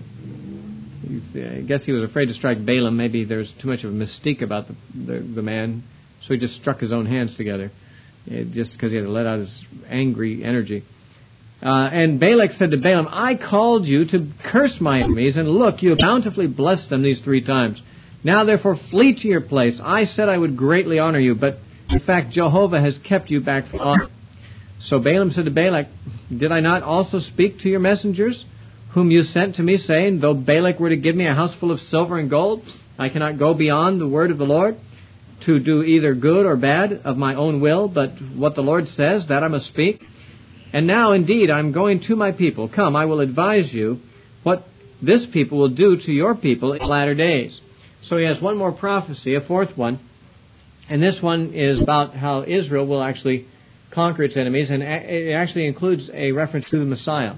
I guess he was afraid to strike Balaam. Maybe there's too much of a mystique about the man, so he just struck his own hands together, just because he had to let out his angry energy. And Balak said to Balaam, I called you to curse my enemies, and look, you have bountifully blessed them these 3 times. Now therefore flee to your place. I said I would greatly honor you, but in fact Jehovah has kept you back from honor. So Balaam said to Balak, did I not also speak to your messengers, whom you sent to me, saying, though Balak were to give me a house full of silver and gold, I cannot go beyond the word of the Lord, to do either good or bad of my own will, but what the Lord says, that I must speak. And now, indeed, I am going to my people. Come, I will advise you what this people will do to your people in the latter days. So he has one more prophecy, a fourth one, and this one is about how Israel will actually conquer its enemies, and it actually includes a reference to the Messiah.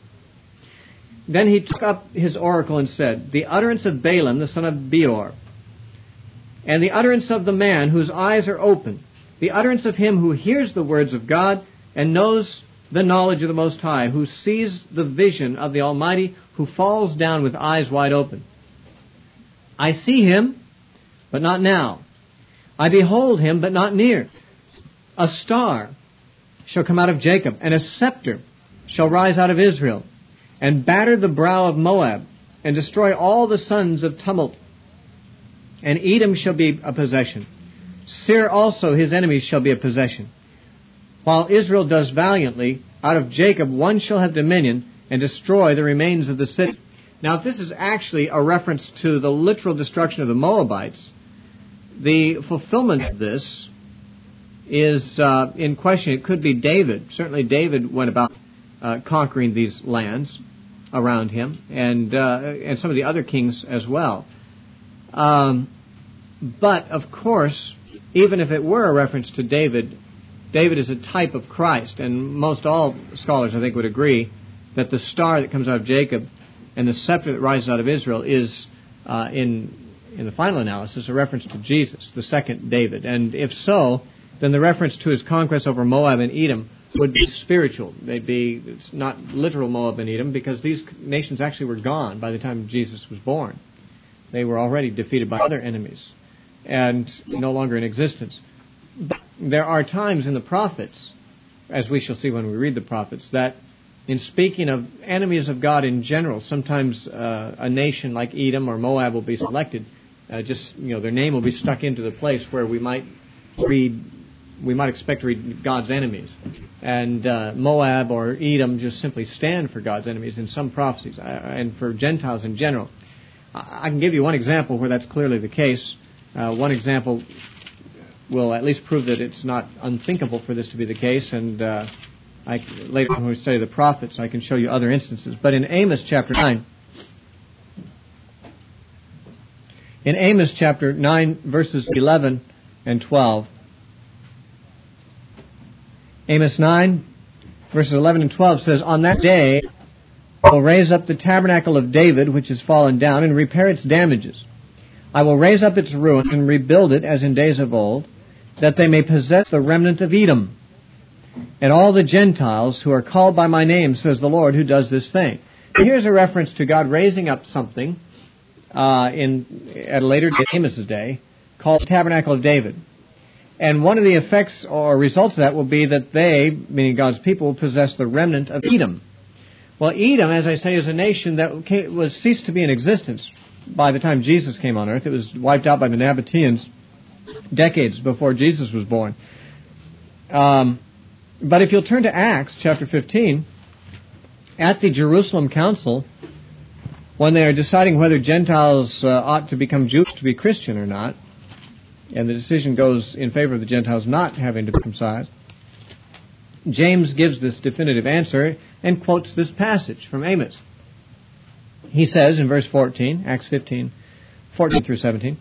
Then he took up his oracle and said, the utterance of Balaam, the son of Beor, and the utterance of the man whose eyes are open, the utterance of him who hears the words of God and knows the knowledge of the Most High, who sees the vision of the Almighty, who falls down with eyes wide open. I see him, but not now. I behold him, but not near. A star shall come out of Jacob, and a scepter shall rise out of Israel, and batter the brow of Moab, and destroy all the sons of tumult. And Edom shall be a possession. Seir also, his enemies, shall be a possession. While Israel does valiantly, out of Jacob one shall have dominion, and destroy the remains of the city. Now, if this is actually a reference to the literal destruction of the Moabites, the fulfillment of this is in question. It could be David. Certainly David went about conquering these lands around him, and some of the other kings as well. But, of course, even if it were a reference to David, David is a type of Christ, and most all scholars, I think, would agree that the star that comes out of Jacob and the scepter that rises out of Israel is, in the final analysis, a reference to Jesus, the second David. And if so, then the reference to his conquest over Moab and Edom would be spiritual. It's not literal Moab and Edom, because these nations actually were gone by the time Jesus was born. They were already defeated by other enemies and no longer in existence. But there are times in the prophets, as we shall see when we read the prophets, that in speaking of enemies of God in general, sometimes a nation like Edom or Moab will be selected. Their name will be stuck into the place where we might expect to read God's enemies. And Moab or Edom just simply stand for God's enemies in some prophecies, and for Gentiles in general. I can give you one example where that's clearly the case. One example will at least prove that it's not unthinkable for this to be the case, and later when we study the prophets, I can show you other instances. But in Amos chapter 9, verses 11 and 12, Amos 9, verses 11 and 12 says, "On that day I will raise up the tabernacle of David, which is fallen down, and repair its damages. I will raise up its ruins and rebuild it as in days of old, that they may possess the remnant of Edom, and all the Gentiles who are called by my name, says the Lord, who does this thing." Here's a reference to God raising up something at a later day, Amos' day, called the Tabernacle of David. And one of the effects or results of that will be that they, meaning God's people, will possess the remnant of Edom. Well, Edom, as I say, is a nation that ceased to be in existence by the time Jesus came on earth. It was wiped out by the Nabateans decades before Jesus was born. But if you'll turn to Acts chapter 15, at the Jerusalem Council, when they are deciding whether Gentiles ought to become Jews to be Christian or not, and the decision goes in favor of the Gentiles not having to be circumcised, James gives this definitive answer and quotes this passage from Amos. He says in verse 14, Acts 15, 14 through 17,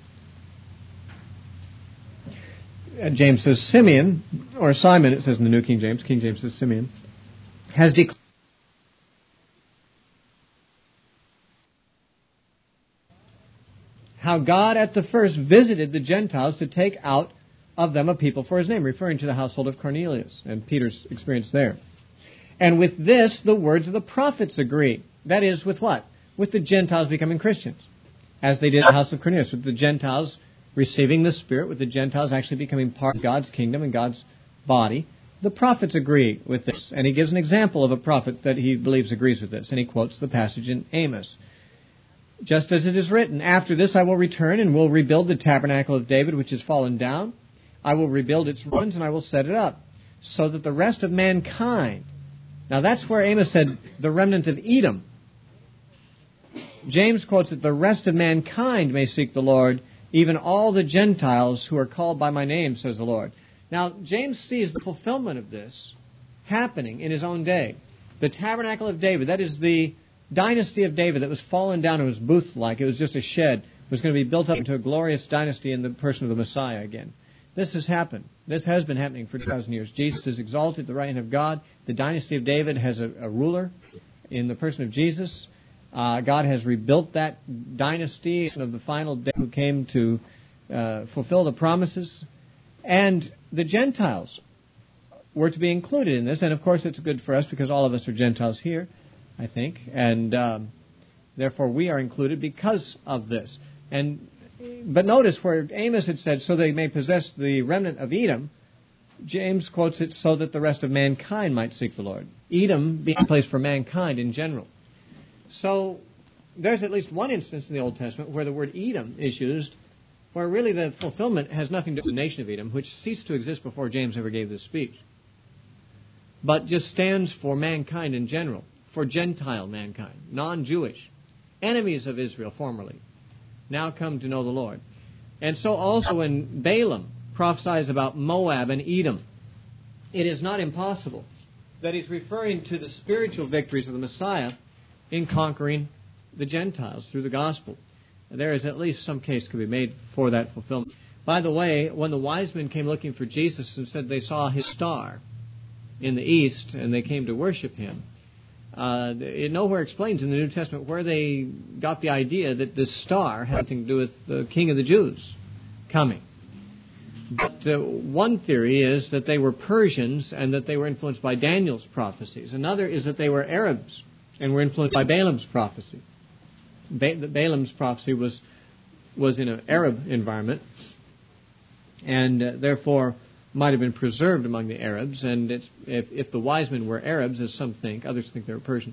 James says, Simeon, or Simon, it says in the New King James says Simeon, has declared how God at the first visited the Gentiles to take out of them a people for his name, referring to the household of Cornelius and Peter's experience there. And with this, the words of the prophets agree. That is, with what? With the Gentiles becoming Christians, as they did in the house of Cornelius, with the Gentiles receiving the Spirit, with the Gentiles actually becoming part of God's kingdom and God's body. The prophets agree with this. And he gives an example of a prophet that he believes agrees with this. And he quotes the passage in Amos. Just as it is written, after this I will return and will rebuild the tabernacle of David, which is fallen down. I will rebuild its ruins and I will set it up, so that the rest of mankind. Now that's where Amos said, the remnant of Edom. James quotes that the rest of mankind may seek the Lord, even all the Gentiles who are called by my name, says the Lord. Now, James sees the fulfillment of this happening in his own day. The tabernacle of David, that is the dynasty of David that was fallen down and was booth-like, it was just a shed, was going to be built up into a glorious dynasty in the person of the Messiah again. This has happened. This has been happening for 2,000 years. Jesus is exalted at the right hand of God. The dynasty of David has a ruler in the person of Jesus. God has rebuilt that dynasty of the final day who came to fulfill the promises. And the Gentiles were to be included in this. And, of course, it's good for us because all of us are Gentiles here, I think. And therefore, we are included because of this. But notice where Amos had said, so they may possess the remnant of Edom, James quotes it, so that the rest of mankind might seek the Lord. Edom being a place for mankind in general. So there's at least one instance in the Old Testament where the word Edom is used, where really the fulfillment has nothing to do with the nation of Edom, which ceased to exist before James ever gave this speech, but just stands for mankind in general, for Gentile mankind, non-Jewish. enemies of Israel formerly, now come to know the Lord. And so also when Balaam prophesies about Moab and Edom, it is not impossible that he's referring to the spiritual victories of the Messiah in conquering the Gentiles through the gospel. There is at least some case could be made for that fulfillment. By the way, when the wise men came looking for Jesus and said they saw his star in the east and they came to worship him, it nowhere explains in the New Testament where they got the idea that this star had something to do with the King of the Jews coming. But one theory is that they were Persians and that they were influenced by Daniel's prophecies. Another is that they were Arabs and were influenced by Balaam's prophecy. Balaam's prophecy was in an Arab environment and therefore might have been preserved among the Arabs. And if the wise men were Arabs, as some think, others think they were Persian,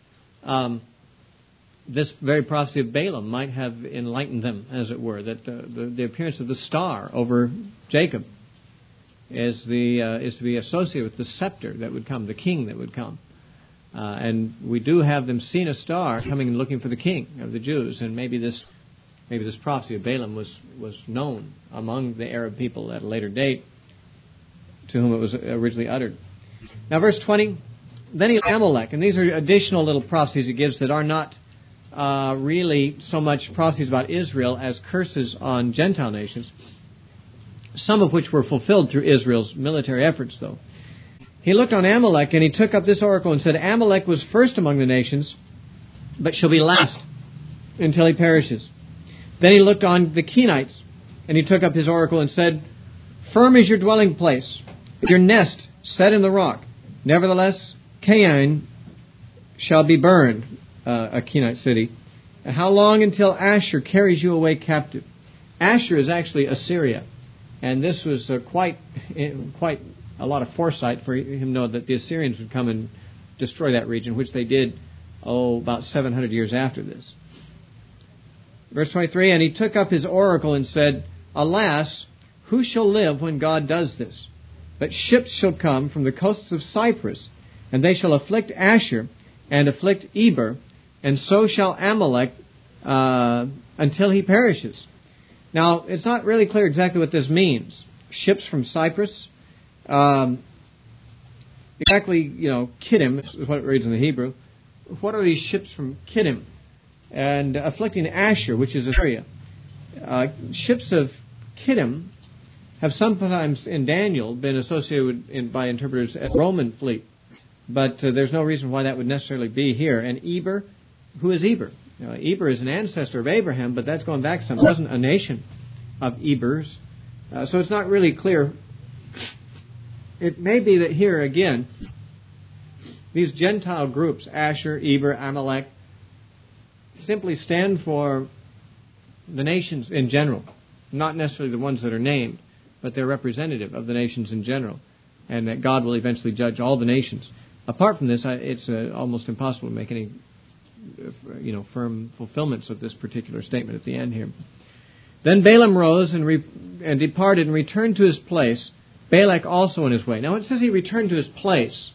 this very prophecy of Balaam might have enlightened them, as it were, that the appearance of the star over Jacob is to be associated with the scepter that would come, the king that would come. And we do have them seeing a star coming and looking for the king of the Jews, and maybe this prophecy of Balaam was known among the Arab people at a later date to whom it was originally uttered. Now, verse 20, then he Amalek, and these are additional little prophecies he gives that are not really so much prophecies about Israel as curses on Gentile nations, some of which were fulfilled through Israel's military efforts, though. He looked on Amalek, and he took up this oracle and said, Amalek was first among the nations, but shall be last until he perishes. Then he looked on the Kenites, and he took up his oracle and said, firm is your dwelling place, your nest set in the rock. Nevertheless, Cain shall be burned, a Kenite city. And how long until Ashur carries you away captive? Ashur is actually Assyria. And this was quite a lot of foresight for him to know that the Assyrians would come and destroy that region, which they did, about 700 years after this. Verse 23, and he took up his oracle and said, alas, who shall live when God does this? But ships shall come from the coasts of Cyprus, and they shall afflict Ashur and afflict Eber, and so shall Amalek until he perishes. Now, it's not really clear exactly what this means. Ships from Cyprus. Exactly, Kittim is what it reads in the Hebrew. What are these ships from Kittim? And afflicting Ashur, which is Assyria. Ships of Kittim have sometimes in Daniel been associated by interpreters as Roman fleet. But there's no reason why that would necessarily be here. And Eber, who is Eber? Eber is an ancestor of Abraham, but that's going back some. It wasn't a nation of Ebers. So it's not really clear. It may be that here again, these Gentile groups, Ashur, Eber, Amalek, simply stand for the nations in general. Not necessarily the ones that are named, but they're representative of the nations in general. And that God will eventually judge all the nations. Apart from this, it's almost impossible to make any firm fulfillments of this particular statement at the end here. Then Balaam rose and departed and returned to his place, Balak also in his way. Now it says he returned to his place.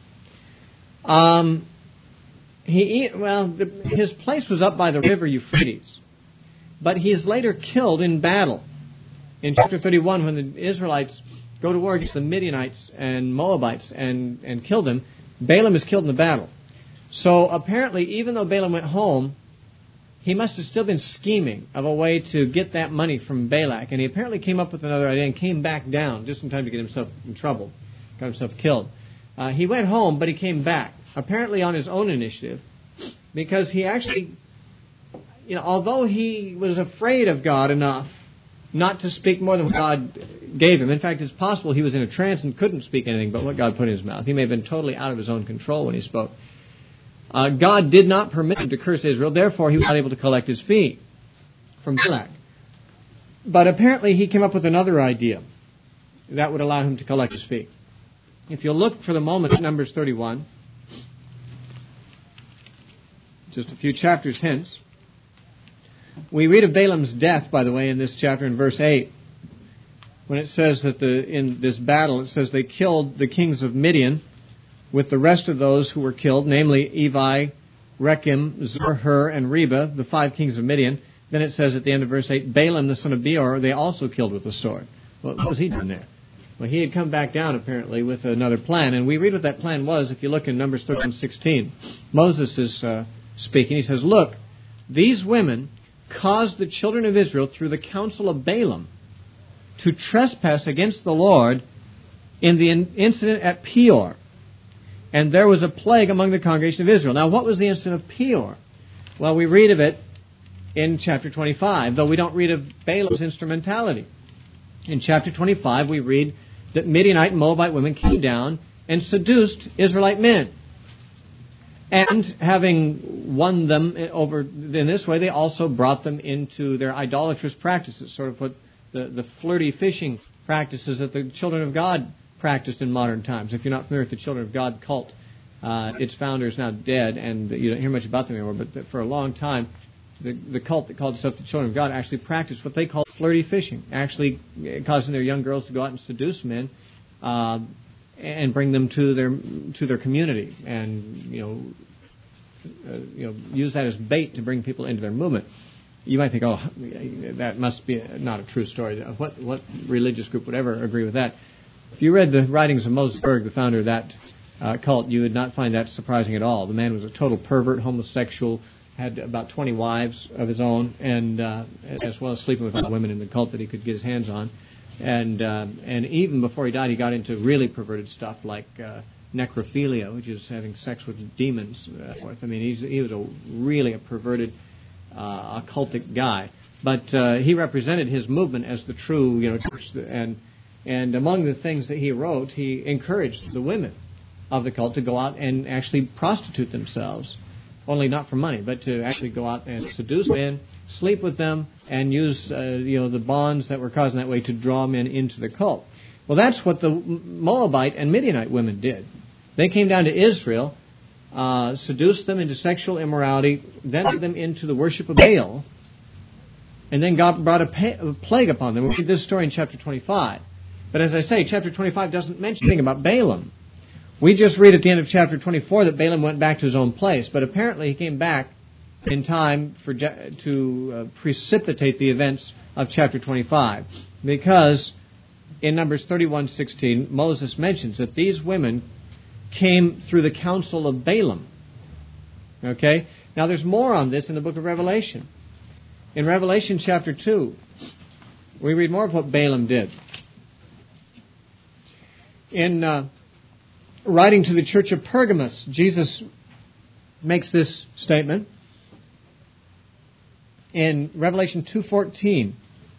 His place was up by the river Euphrates, but he is later killed in battle. In chapter 31, when the Israelites go to war against the Midianites and Moabites and kill them, Balaam is killed in the battle. So apparently, even though Balaam went home, he must have still been scheming of a way to get that money from Balak. And he apparently came up with another idea and came back down just in time to get himself in trouble, got himself killed. He went home, but he came back, apparently on his own initiative, because he actually, although he was afraid of God enough not to speak more than what God gave him. In fact, it's possible he was in a trance and couldn't speak anything but what God put in his mouth. He may have been totally out of his own control when he spoke. God did not permit him to curse Israel, therefore he was not able to collect his fee from Balak. But apparently he came up with another idea that would allow him to collect his fee. If you'll look for the moment at Numbers 31, just a few chapters hence, we read of Balaam's death, by the way, in this chapter in verse 8, when it says that in this battle, it says they killed the kings of Midian with the rest of those who were killed, namely Evi, Rechem, Zur, Hur, and Reba, the 5 kings of Midian. Then it says at the end of verse 8, Balaam, the son of Beor, they also killed with the sword. What was he doing there? Well, he had come back down, apparently, with another plan. And we read what that plan was if you look in Numbers 31:16. Moses is speaking. He says, look, these women caused the children of Israel through the counsel of Balaam to trespass against the Lord in the incident at Peor. And there was a plague among the congregation of Israel. Now, what was the incident of Peor? Well, we read of it in chapter 25, though we don't read of Balaam's instrumentality. In chapter 25, we read that Midianite and Moabite women came down and seduced Israelite men. And having won them over in this way, they also brought them into their idolatrous practices, sort of what the flirty fishing practices that the children of God practiced in modern times. If you're not familiar with the Children of God cult, its founder is now dead, and you don't hear much about them anymore, but for a long time, the cult that called itself the Children of God actually practiced what they called flirty fishing, actually causing their young girls to go out and seduce men and bring them to their community, and use that as bait to bring people into their movement. You might think, oh, that must be not a true story. What religious group would ever agree with that? If you read the writings of Moses Berg, the founder of that cult, you would not find that surprising at all. The man was a total pervert, homosexual, had about 20 wives of his own, and as well as sleeping with other women in the cult that he could get his hands on. And even before he died, he got into really perverted stuff like necrophilia, which is having sex with demons. I mean, he was really a perverted, occultic guy. But he represented his movement as the true, church. And among the things that he wrote, he encouraged the women of the cult to go out and actually prostitute themselves. Only not for money, but to actually go out and seduce men, sleep with them, and use the bonds that were caused in that way to draw men into the cult. Well, that's what the Moabite and Midianite women did. They came down to Israel, seduced them into sexual immorality, then led them into the worship of Baal, and then God brought a plague upon them. We read this story in chapter 25. But as I say, chapter 25 doesn't mention anything about Balaam. We just read at the end of chapter 24 that Balaam went back to his own place, but apparently he came back in time to precipitate the events of chapter 25, because in Numbers 31:16, Moses mentions that these women came through the counsel of Balaam. Okay? Now there's more on this in the book of Revelation. In Revelation chapter 2, we read more of what Balaam did. In writing to the church of Pergamos, Jesus makes this statement in Revelation 2:14.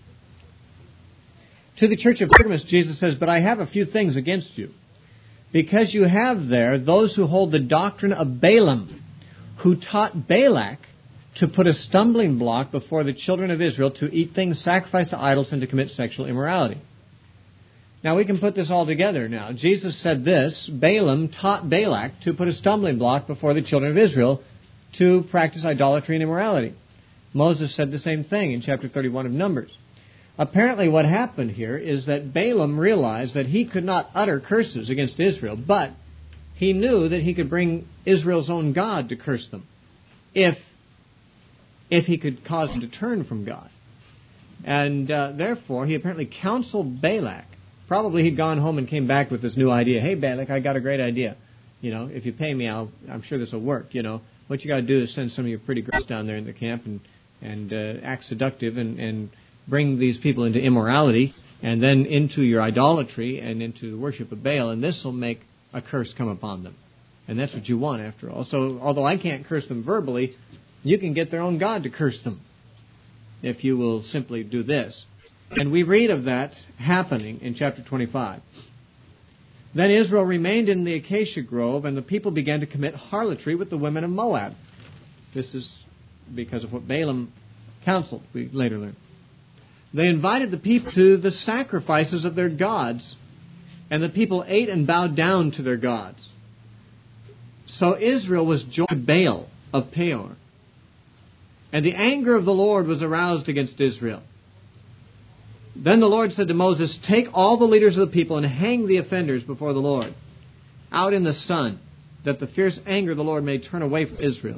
To the church of Pergamos, Jesus says, "But I have a few things against you, because you have there those who hold the doctrine of Balaam, who taught Balak to put a stumbling block before the children of Israel to eat things sacrificed to idols and to commit sexual immorality." Now, we can put this all together now. Jesus said this: Balaam taught Balak to put a stumbling block before the children of Israel to practice idolatry and immorality. Moses said the same thing in chapter 31 of Numbers. Apparently what happened here is that Balaam realized that he could not utter curses against Israel, but he knew that he could bring Israel's own God to curse them if he could cause them to turn from God. And therefore, he apparently counseled Balak. Probably he'd gone home and came back with this new idea. Hey, Balak, I got a great idea. If you pay me, I'm sure this will work. What you got to do is send some of your pretty girls down there in the camp and act seductive and bring these people into immorality and then into your idolatry and into the worship of Baal, and this will make a curse come upon them. And that's what you want, after all. So, although I can't curse them verbally, you can get their own God to curse them if you will simply do this. And we read of that happening in chapter 25. Then Israel remained in the acacia grove, and the people began to commit harlotry with the women of Moab. This is because of what Balaam counseled, we later learn. They invited the people to the sacrifices of their gods, and the people ate and bowed down to their gods. So Israel was joined Baal of Peor, and the anger of the Lord was aroused against Israel. Then the Lord said to Moses, "Take all the leaders of the people and hang the offenders before the Lord out in the sun, that the fierce anger of the Lord may turn away from Israel."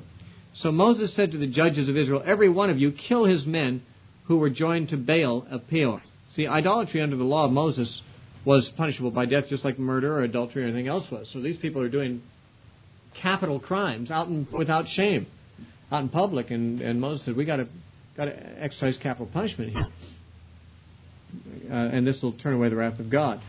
So Moses said to the judges of Israel, every one of you kill his men who were joined to Baal of Peor. See, idolatry under the law of Moses was punishable by death, just like murder or adultery or anything else was. So these people are doing capital crimes without shame, out in public. And Moses said, we got to exercise capital punishment here, and this will turn away the wrath of God.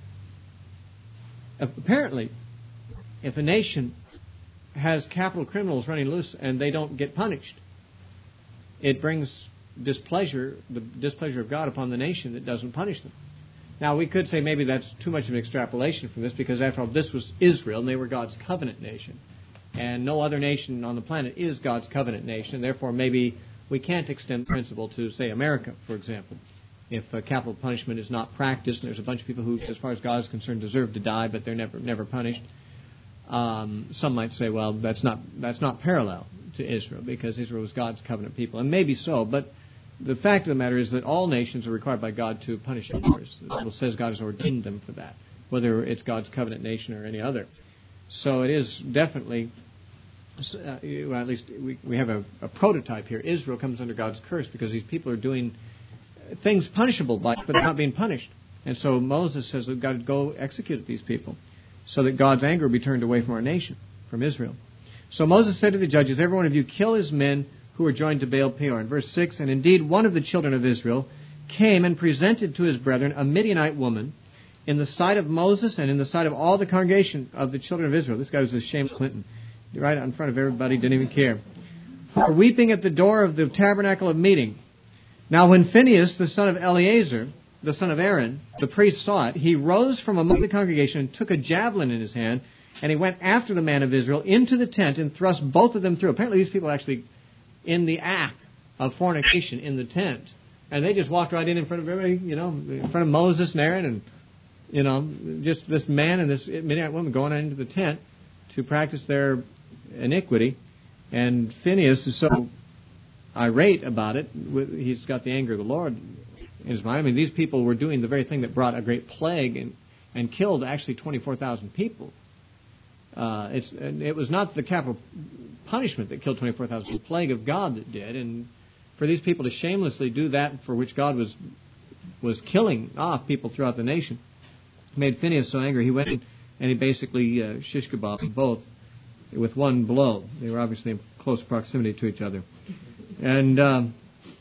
Apparently, if a nation has capital criminals running loose and they don't get punished, it brings the displeasure of God upon the nation that doesn't punish them. Now, we could say maybe that's too much of an extrapolation from this, because after all, this was Israel, and they were God's covenant nation. And no other nation on the planet is God's covenant nation. Therefore, maybe we can't extend the principle to, say, America, for example. If capital punishment is not practiced, and there's a bunch of people who, as far as God is concerned, deserve to die, but they're never punished, some might say, well, that's not parallel to Israel, because Israel was God's covenant people. And maybe so, but the fact of the matter is that all nations are required by God to punish evildoers. The Bible says God has ordained them for that, whether it's God's covenant nation or any other. So it is definitely, well, at least we have a prototype here. Israel comes under God's curse because these people are doing things punishable by, but they're not being punished. And so Moses says we've got to go execute these people so that God's anger will be turned away from our nation, from Israel. So Moses said to the judges, every one of you kill his men who were joined to Baal Peor. In verse 6, and indeed one of the children of Israel came and presented to his brethren a Midianite woman in the sight of Moses and in the sight of all the congregation of the children of Israel. This guy was a shameless Clinton, right out in front of everybody, didn't even care. Who were weeping at the door of the tabernacle of meeting. Now when Phinehas, the son of Eleazar, the son of Aaron, the priest, saw it, he rose from among the congregation and took a javelin in his hand, and he went after the man of Israel into the tent and thrust both of them through. Apparently these people actually in the act of fornication in the tent. And they just walked right in front of everybody, in front of Moses and Aaron, and, just this man and this Midianite woman going into the tent to practice their iniquity. And Phinehas is so irate about it, he's got the anger of the Lord in his mind. I mean, these people were doing the very thing that brought a great plague and killed actually 24,000 people. It was not the capital punishment that killed 24,000, it was the plague of God that did. And for these people to shamelessly do that for which God was killing off people throughout the nation made Phinehas so angry. He went and he basically shish kebabbed them both with one blow. They were obviously in close proximity to each other. And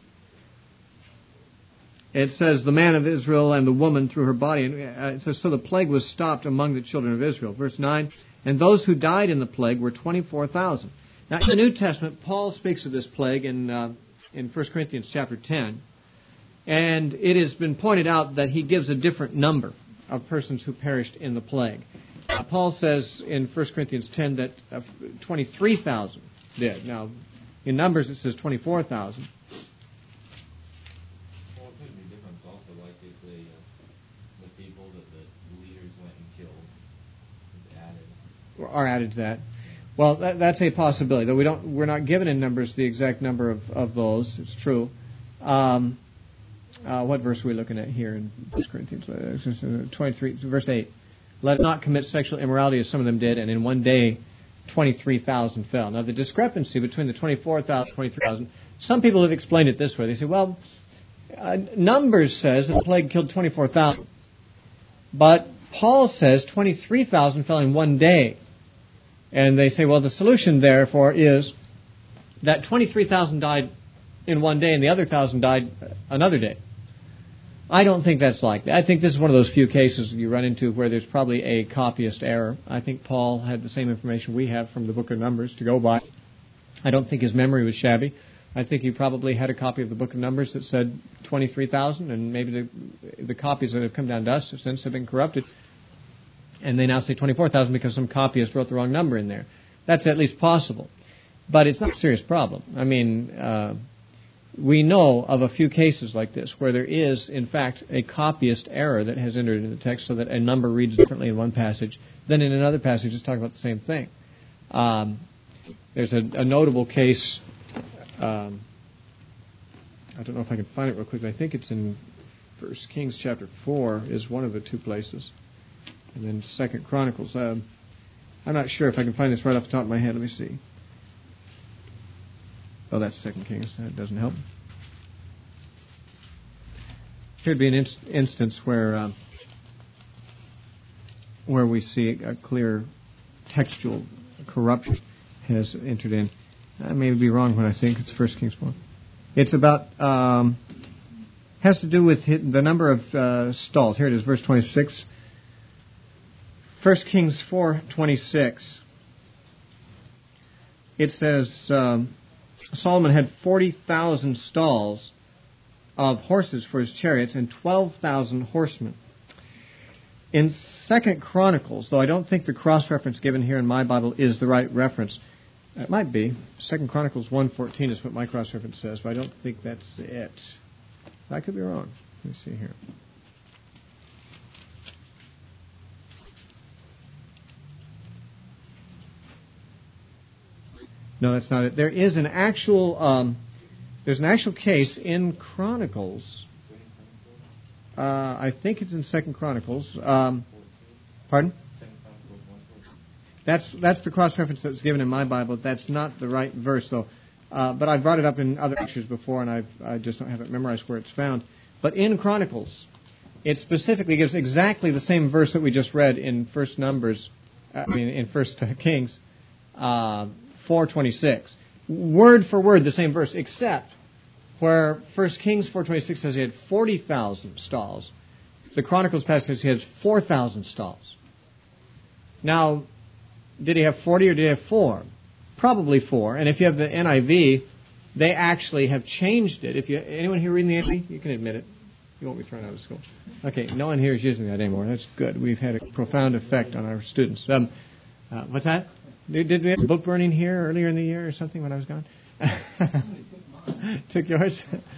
it says, the man of Israel and the woman threw her body. And it says, so the plague was stopped among the children of Israel. Verse 9, and those who died in the plague were 24,000. Now, in the New Testament, Paul speaks of this plague in 1 Corinthians chapter 10. And it has been pointed out that he gives a different number of persons who perished in the plague. Paul says in 1 Corinthians 10 that 23,000 did. Now, in Numbers it says 24,000. Well, it could be different also, like if the people that the leaders went and killed are added to that. Well, that's a possibility. Though we're not given in Numbers the exact number of those. It's true. What verse are we looking at here in 1 Corinthians 23, verse 8? Let not commit sexual immorality as some of them did, and in one day 23,000 fell. Now, the discrepancy between the 24,000 and 23,000, some people have explained it this way. They say, well, Numbers says that the plague killed 24,000, but Paul says 23,000 fell in one day. And they say, well, the solution, therefore, is that 23,000 died in one day and the other 1,000 died another day. I don't think that's like that. I think this is one of those few cases you run into where there's probably a copyist error. I think Paul had the same information we have from the book of Numbers to go by. I don't think his memory was shabby. I think he probably had a copy of the book of Numbers that said 23,000, and maybe the copies that have come down to us since have been corrupted. And they now say 24,000 because some copyist wrote the wrong number in there. That's at least possible. But it's not a serious problem. I mean, we know of a few cases like this where there is, in fact, a copyist error that has entered into the text so that a number reads differently in one passage than in another passage it's talking about the same thing. There's a notable case. I don't know if I can find it real quick. I think it's in 1 Kings chapter 4 is one of the two places. And then 2 Chronicles. I'm not sure if I can find this right off the top of my head. Let me see. Oh, that's 2 Kings. That doesn't help. Here'd be an instance where we see a clear textual corruption has entered in. I may be wrong when I think it's 1 Kings 4. It's about, has to do with the number of stalls. Here it is, verse 26. 1 Kings 4:26. It says, Solomon had 40,000 stalls of horses for his chariots and 12,000 horsemen. In 2 Chronicles, though I don't think the cross-reference given here in my Bible is the right reference. It might be. 2 Chronicles 1:14 is what my cross-reference says, but I don't think that's it. I could be wrong. Let me see here. No, that's not it. There is an actual... there's an actual case in Chronicles. I think it's in 2 Chronicles. Pardon? That's the cross-reference that's given in my Bible. That's not the right verse, though. But I brought it up in other lectures before, and I just don't have it memorized where it's found. But in Chronicles, it specifically gives exactly the same verse that we just read in in 1 Kings 4:26. Word for word, the same verse, except where 1 Kings 4:26 says he had 40,000 stalls. The Chronicles passage says he has 4,000 stalls. Now, did he have 40 or did he have 4? Probably 4. And if you have the NIV, they actually have changed it. Anyone here reading the NIV? You can admit it. You won't be thrown out of school. Okay, no one here is using that anymore. That's good. We've had a profound effect on our students. What's that? Did we have book burning here earlier in the year or something when I was gone? Took yours?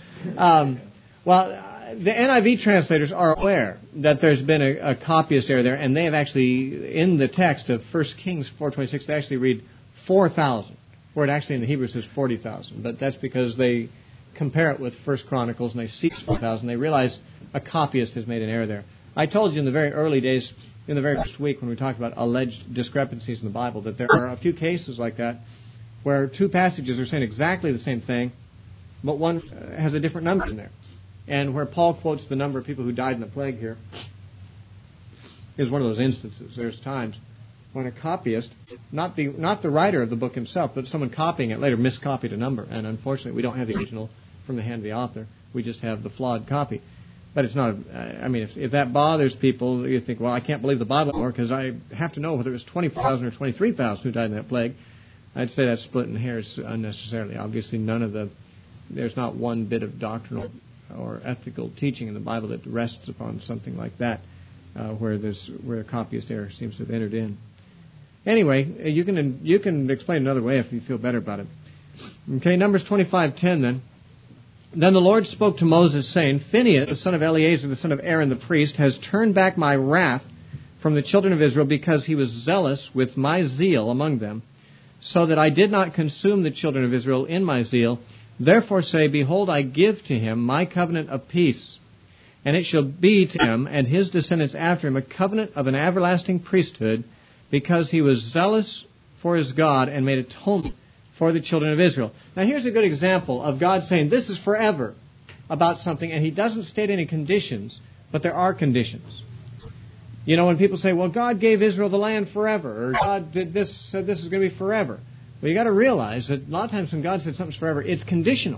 The NIV translators are aware that there's been a copyist error there, and they have actually, in the text of 1 Kings 4:26, they actually read 4,000, where it actually in the Hebrew says 40,000. But that's because they compare it with 1 Chronicles, and they see 4,000. They realize a copyist has made an error there. I told you in the very early days, in the very first week when we talked about alleged discrepancies in the Bible, that there are a few cases like that where two passages are saying exactly the same thing, but one has a different number in there. And where Paul quotes the number of people who died in the plague here is one of those instances. There's times when a copyist, not the writer of the book himself, but someone copying it later miscopied a number. And unfortunately, we don't have the original from the hand of the author. We just have the flawed copy. But it's not, if that bothers people, you think, well, I can't believe the Bible anymore because I have to know whether it was 20,000 or 23,000 who died in that plague. I'd say that's splitting hairs unnecessarily. Obviously, there's not one bit of doctrinal or ethical teaching in the Bible that rests upon something like that, where a copyist error seems to have entered in. Anyway, you can explain another way if you feel better about it. Okay, Numbers 25:10 then. Then the Lord spoke to Moses, saying, Phinehas, the son of Eleazar, the son of Aaron the priest, has turned back my wrath from the children of Israel because he was zealous with my zeal among them, so that I did not consume the children of Israel in my zeal. Therefore say, Behold, I give to him my covenant of peace, and it shall be to him and his descendants after him a covenant of an everlasting priesthood, because he was zealous for his God and made atonement for the children of Israel. Now here's a good example of God saying this is forever about something, and he doesn't state any conditions, but there are conditions. You know, when people say, well, God gave Israel the land forever, or God did this, said this is going to be forever. Well, you got to realize that a lot of times when God said something's forever, it's conditional.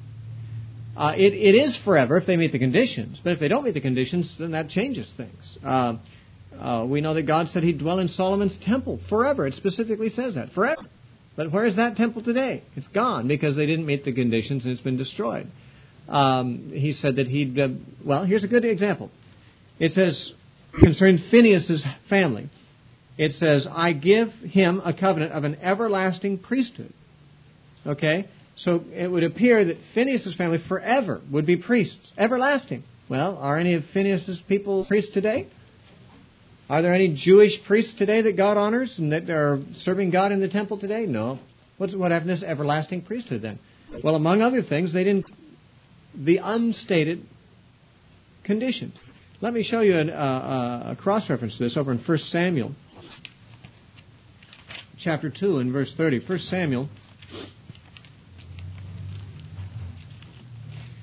It is forever if they meet the conditions, but if they don't meet the conditions, then that changes things. We know that God said he'd dwell in Solomon's temple forever. It specifically says that, forever. But where is that temple today? It's gone because they didn't meet the conditions and it's been destroyed. He said that here's a good example. It says, concerning Phinehas' family, it says, I give him a covenant of an everlasting priesthood. Okay? So it would appear that Phinehas' family forever would be priests. Everlasting. Well, are any of Phinehas' people priests today? Are there any Jewish priests today that God honors and that are serving God in the temple today? No. What happened to this everlasting priesthood then? Well, among other things, the unstated conditions. Let me show you a cross-reference to this over in 1 Samuel, chapter 2 and verse 30. 1 Samuel,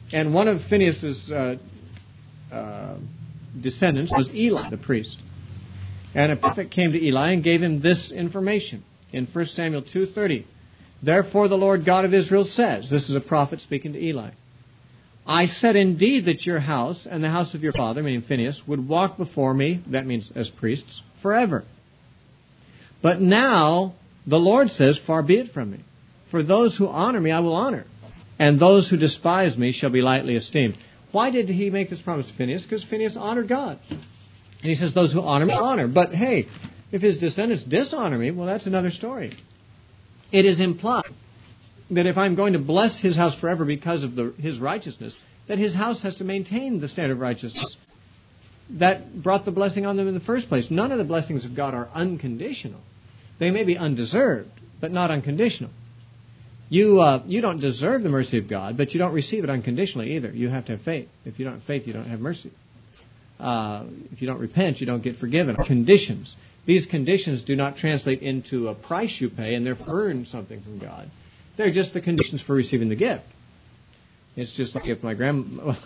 And one of Phinehas's descendants was Eli, the priest. And a prophet came to Eli and gave him this information in 1 Samuel 2:30. Therefore the Lord God of Israel says, this is a prophet speaking to Eli, I said indeed that your house and the house of your father, meaning Phinehas, would walk before me, that means as priests, forever. But now the Lord says, far be it from me. For those who honor me I will honor, and those who despise me shall be lightly esteemed. Why did he make this promise to Phinehas? Because Phinehas honored God. And he says, those who honor me, honor. But hey, if his descendants dishonor me, well, that's another story. It is implied that if I'm going to bless his house forever because of his righteousness, that his house has to maintain the standard of righteousness that brought the blessing on them in the first place. None of the blessings of God are unconditional. They may be undeserved, but not unconditional. You don't deserve the mercy of God, but you don't receive it unconditionally either. You have to have faith. If you don't have faith, you don't have mercy. If you don't repent, you don't get forgiven. Conditions. These conditions do not translate into a price you pay and therefore earn something from God. They're just the conditions for receiving the gift. It's just like if my when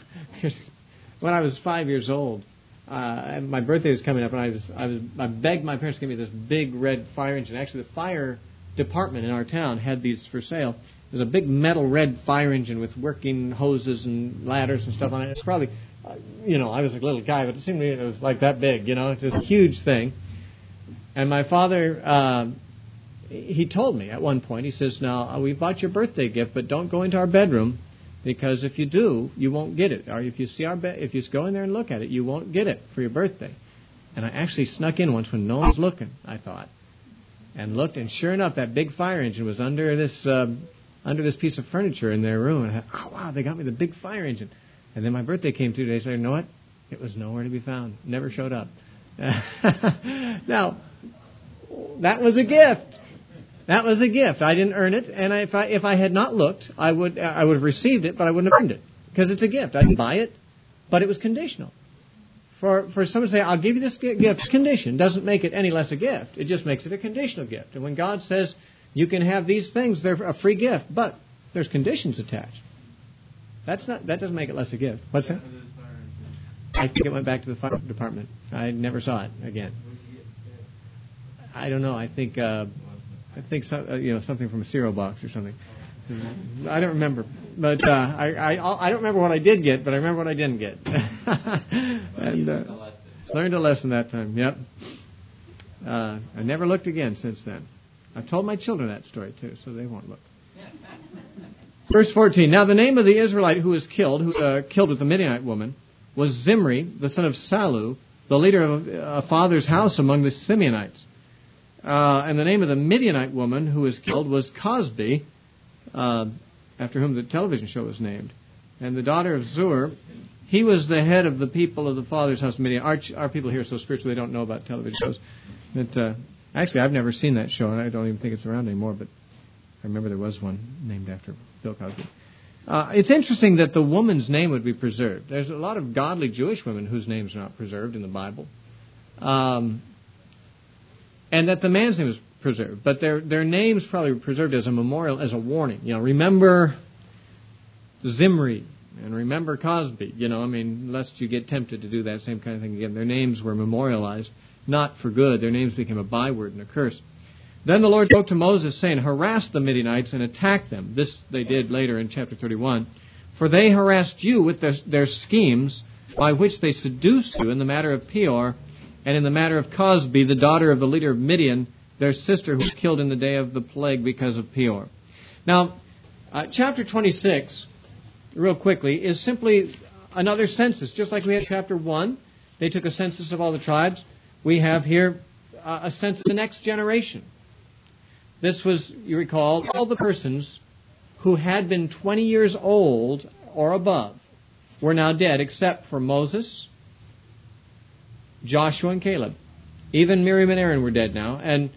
I was 5 years old, my birthday was coming up, and I begged my parents to give me this big red fire engine. Actually, the fire department in our town had these for sale. There's a big metal red fire engine with working hoses and ladders and stuff on it. It's probably, I was a little guy, but it seemed to me it was like that big, It's this huge thing. And my father, he told me at one point, he says, now, we bought your birthday gift, but don't go into our bedroom, because if you do, you won't get it. Or if you see if you go in there and look at it, you won't get it for your birthday. And I actually snuck in once when no one was looking, I thought, and looked, and sure enough, that big fire engine was under this piece of furniture in their room. And I thought, oh, wow, they got me the big fire engine. And then my birthday came 2 days later. You know what? It was nowhere to be found. Never showed up. Now, that was a gift. That was a gift. I didn't earn it, and if I had not looked, I would have received it, but I wouldn't have earned it, because it's a gift. I didn't buy it, but it was conditional. For someone to say, I'll give you this gift, condition doesn't make it any less a gift. It just makes it a conditional gift. And when God says you can have these things, they're a free gift, but there's conditions attached. That doesn't make it less a gift. What's that? I think it went back to the fire department. I never saw it again. I don't know. I think something from a cereal box or something. I don't remember, but I don't remember what I did get, but I remember what I didn't get. And learned a lesson that time. Yep. I never looked again since then. I've told my children that story too, so they won't look. Verse 14. Now the name of the Israelite who was killed with the Midianite woman, was Zimri, the son of Salu, the leader of a father's house among the Simeonites. And the name of the Midianite woman who was killed was Cosbi, after whom the television show was named. And the daughter of Zur, he was the head of the people of the father's house of Midian. Our people here are so spiritual they don't know about television shows. But, actually, I've never seen that show, and I don't even think it's around anymore, but I remember there was one named after Bill Cosby. It's interesting that the woman's name would be preserved. There's a lot of godly Jewish women whose names are not preserved in the Bible. And that the man's name is preserved. But their names probably were preserved as a memorial, as a warning. Remember Zimri and remember Cosby. Lest you get tempted to do that same kind of thing again. Their names were memorialized, not for good. Their names became a byword and a curse. Then the Lord spoke to Moses, saying, harass the Midianites and attack them. This they did later in chapter 31. For they harassed you with their schemes by which they seduced you in the matter of Peor and in the matter of Cosbi, the daughter of the leader of Midian, their sister who was killed in the day of the plague because of Peor. Now, chapter 26, real quickly, is simply another census. Just like we had chapter 1, they took a census of all the tribes. We have here a census of the next generation. This was, you recall, all the persons who had been 20 years old or above were now dead, except for Moses, Joshua, and Caleb. Even Miriam and Aaron were dead now. And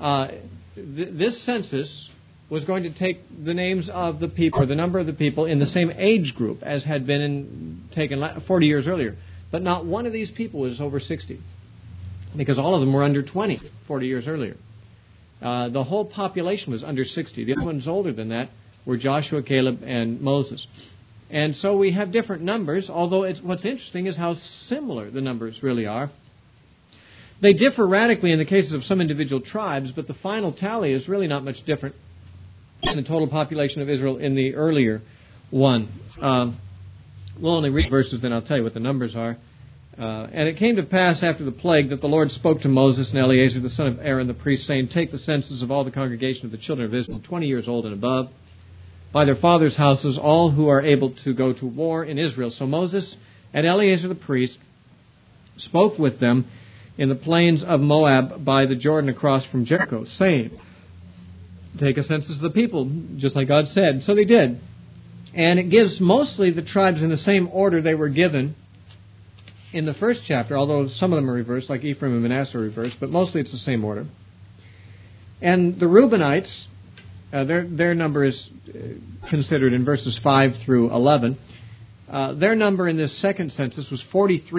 this census was going to take the names of the people, or the number of the people in the same age group as had been taken 40 years earlier. But not one of these people was over 60, because all of them were under 20 40 years earlier. The whole population was under 60. The only ones older than that were Joshua, Caleb, and Moses. And so we have different numbers, although what's interesting is how similar the numbers really are. They differ radically in the cases of some individual tribes, but the final tally is really not much different than the total population of Israel in the earlier one. We'll only read verses, then I'll tell you what the numbers are. And it came to pass after the plague that the Lord spoke to Moses and Eleazar, the son of Aaron, the priest, saying, Take the census of all the congregation of the children of Israel, 20 years old and above, by their fathers' houses, all who are able to go to war in Israel. So Moses and Eleazar the priest spoke with them in the plains of Moab by the Jordan across from Jericho, saying, Take a census of the people, just like God said. So they did. And it gives mostly the tribes in the same order they were given in the first chapter, although some of them are reversed, like Ephraim and Manasseh are reversed, but mostly it's the same order. And the Reubenites, their number is considered in verses 5 through 11. Their number in this second census was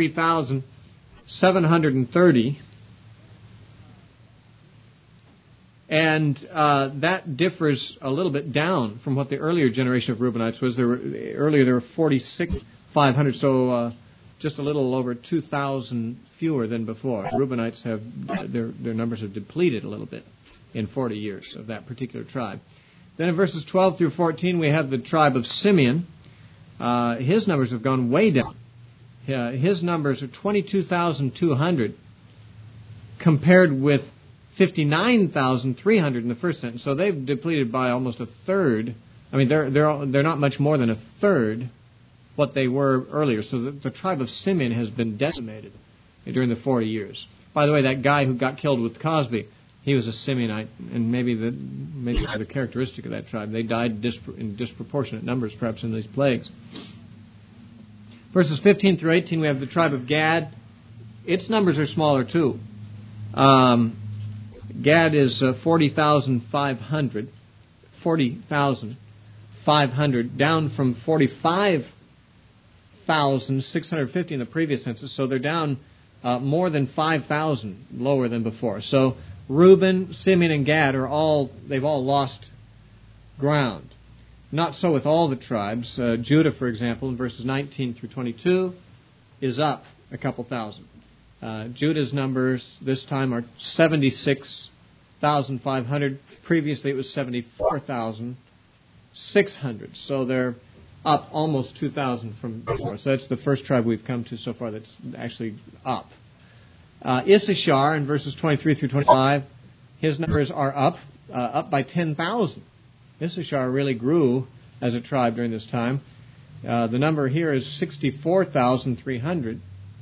43,730. And that differs a little bit down from what the earlier generation of Reubenites was. Earlier there were 46,500, so just a little over 2,000 fewer than before. Reubenites have their numbers have depleted a little bit in 40 years of that particular tribe. Then in verses 12 through 14 we have the tribe of Simeon. His numbers have gone way down. His numbers are 22,200 compared with 59,300 in the first sentence. So they've depleted by almost a third. I mean, they're not much more than a third what they were earlier. So the tribe of Simeon has been decimated during the 40 years. By the way, that guy who got killed with Cosby, he was a Simeonite, and maybe the characteristic of that tribe. They died in disproportionate numbers, perhaps, in these plagues. Verses 15 through 18, we have the tribe of Gad. Its numbers are smaller, too. Gad is 40,500. 40,500, down from 45,650 in the previous census. So they're down more than 5,000 lower than before. So Reuben, Simeon, and Gad they've all lost ground. Not so with all the tribes. Judah, for example, in verses 19 through 22, is up a couple thousand. Judah's numbers this time are 76,500. Previously it was 74,600. So they're up almost 2,000 from before. So that's the first tribe we've come to so far that's actually up. Issachar in verses 23 through 25, his numbers are up by 10,000. Issachar really grew as a tribe during this time. The number here is 64,300.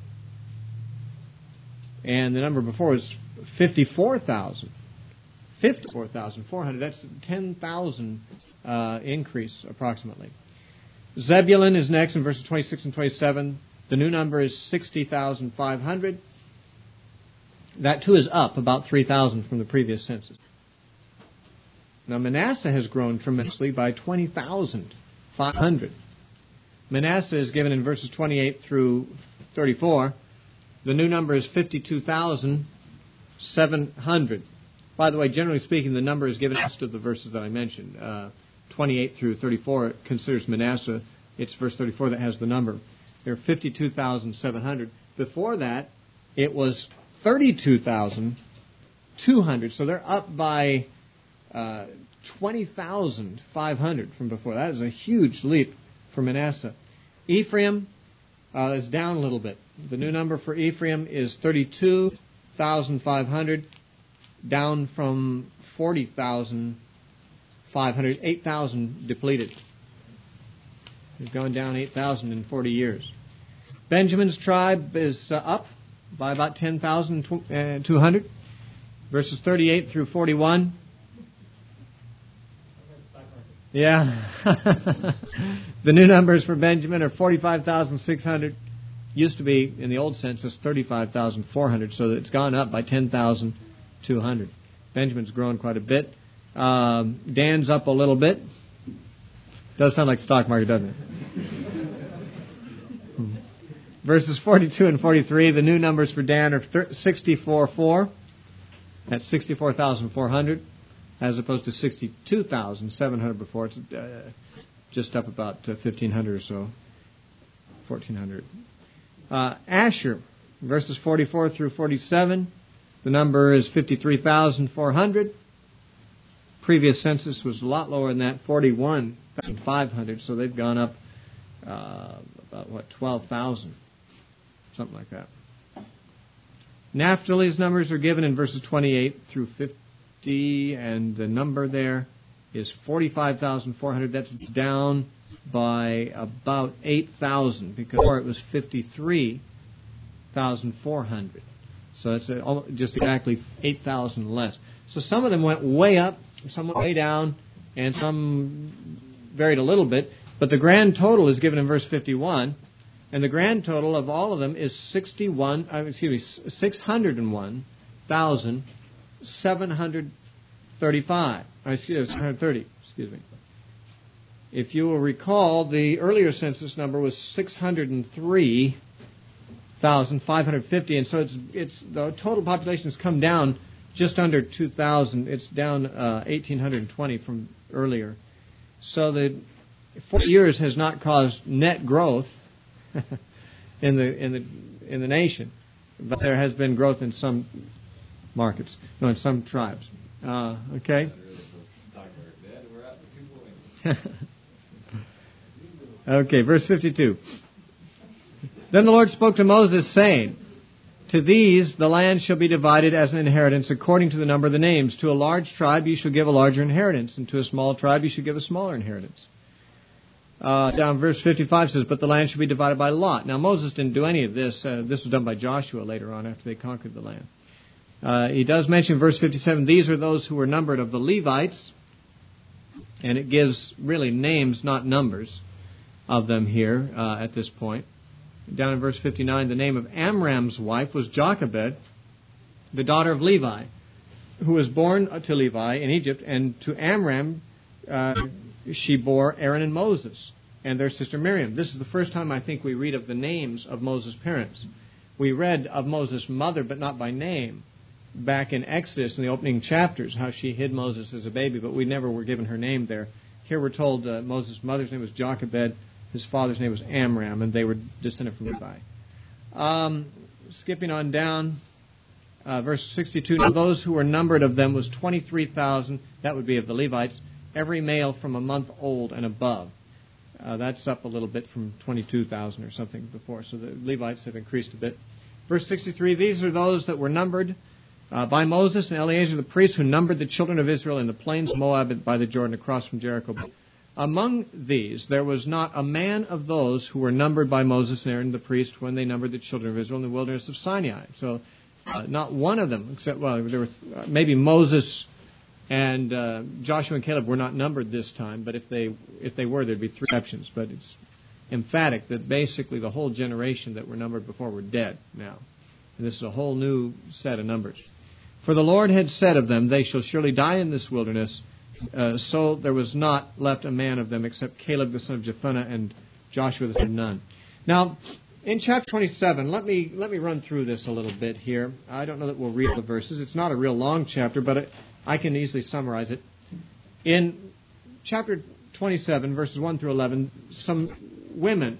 And the number before was 54,000. 54,400. That's 10,000 increase approximately. Zebulun is next in verses 26 and 27. The new number is 60,500. That too is up about 3,000 from the previous census. Now Manasseh has grown tremendously by 20,500. Manasseh is given in verses 28 through 34. The new number is 52,700. By the way, generally speaking, the number is given rest of the verses that I mentioned. 28 through 34 considers Manasseh. It's verse 34 that has the number. There are 52,700. Before that, it was 32,200. So they're up by 20,500 from before. That is a huge leap for Manasseh. Ephraim is down a little bit. The new number for Ephraim is 32,500, down from 40,500. 8,000 depleted. They've gone down 8,000 in 40 years. Benjamin's tribe is up by about 10,200. Verses 38 through 41. Yeah. The new numbers for Benjamin are 45,600. Used to be, in the old census, 35,400. So it's gone up by 10,200. Benjamin's grown quite a bit. Dan's up a little bit. Does sound like the stock market, doesn't it? Verses 42 and 43, the new numbers for Dan are 64,400. That's 64,400, as opposed to 62,700 before. It's just up about 1,500 or so, 1,400. Asher, verses 44 through 47, the number is 53,400. Previous census was a lot lower than that, 41,500, so they've gone up about, 12,000, something like that. Naphtali's numbers are given in verses 28 through 50, and the number there is 45,400. That's down by about 8,000, because before it was 53,400. So it's just exactly 8,000 less. So some of them went way up, some went way down, and some varied a little bit. But the grand total is given in verse 51, and the grand total of all of them is 601,735. 730. Excuse me. If you will recall, the earlier census number was 603,550, and so it's the total population has come down just under 2,000. It's down 1,820 from earlier. So the 40 years has not caused net growth in the nation, but there has been growth in some markets, in some tribes. Okay. Okay, verse 52. Then the Lord spoke to Moses, saying, to these the land shall be divided as an inheritance according to the number of the names. To a large tribe you shall give a larger inheritance, and to a small tribe you shall give a smaller inheritance. Down verse 55 says, but the land shall be divided by lot. Now Moses didn't do any of this. This was done by Joshua later on after they conquered the land. He does mention verse 57, these are those who were numbered of the Levites, and it gives really names, not numbers, of them here at this point. Down in verse 59, the name of Amram's wife was Jochebed, the daughter of Levi, who was born to Levi in Egypt, and to Amram she bore Aaron and Moses and their sister Miriam. This is the first time I think we read of the names of Moses' parents. We read of Moses' mother, but not by name, back in Exodus in the opening chapters, how she hid Moses as a baby, but we never were given her name there. Here we're told Moses' mother's name was Jochebed, his father's name was Amram, and they were descended from Levi. Skipping on down, verse 62, now those who were numbered of them was 23,000, that would be of the Levites, every male from a month old and above. That's up a little bit from 22,000 or something before, so the Levites have increased a bit. Verse 63, these are those that were numbered by Moses and Eleazar the priest, who numbered the children of Israel in the plains of Moab by the Jordan across from Jericho. Among these, there was not a man of those who were numbered by Moses and Aaron the priest when they numbered the children of Israel in the wilderness of Sinai. So not one of them, except, well, there were maybe Moses and Joshua and Caleb were not numbered this time, but if they were, there'd be 3 exceptions. But it's emphatic that basically the whole generation that were numbered before were dead now. And this is a whole new set of numbers. For the Lord had said of them, they shall surely die in this wilderness. So there was not left a man of them except Caleb the son of Jephunneh and Joshua the son of Nun. Now, in chapter 27, let me run through this a little bit here. I don't know that we'll read the verses. It's not a real long chapter, but I can easily summarize it. In chapter 27, verses 1 through 11, some women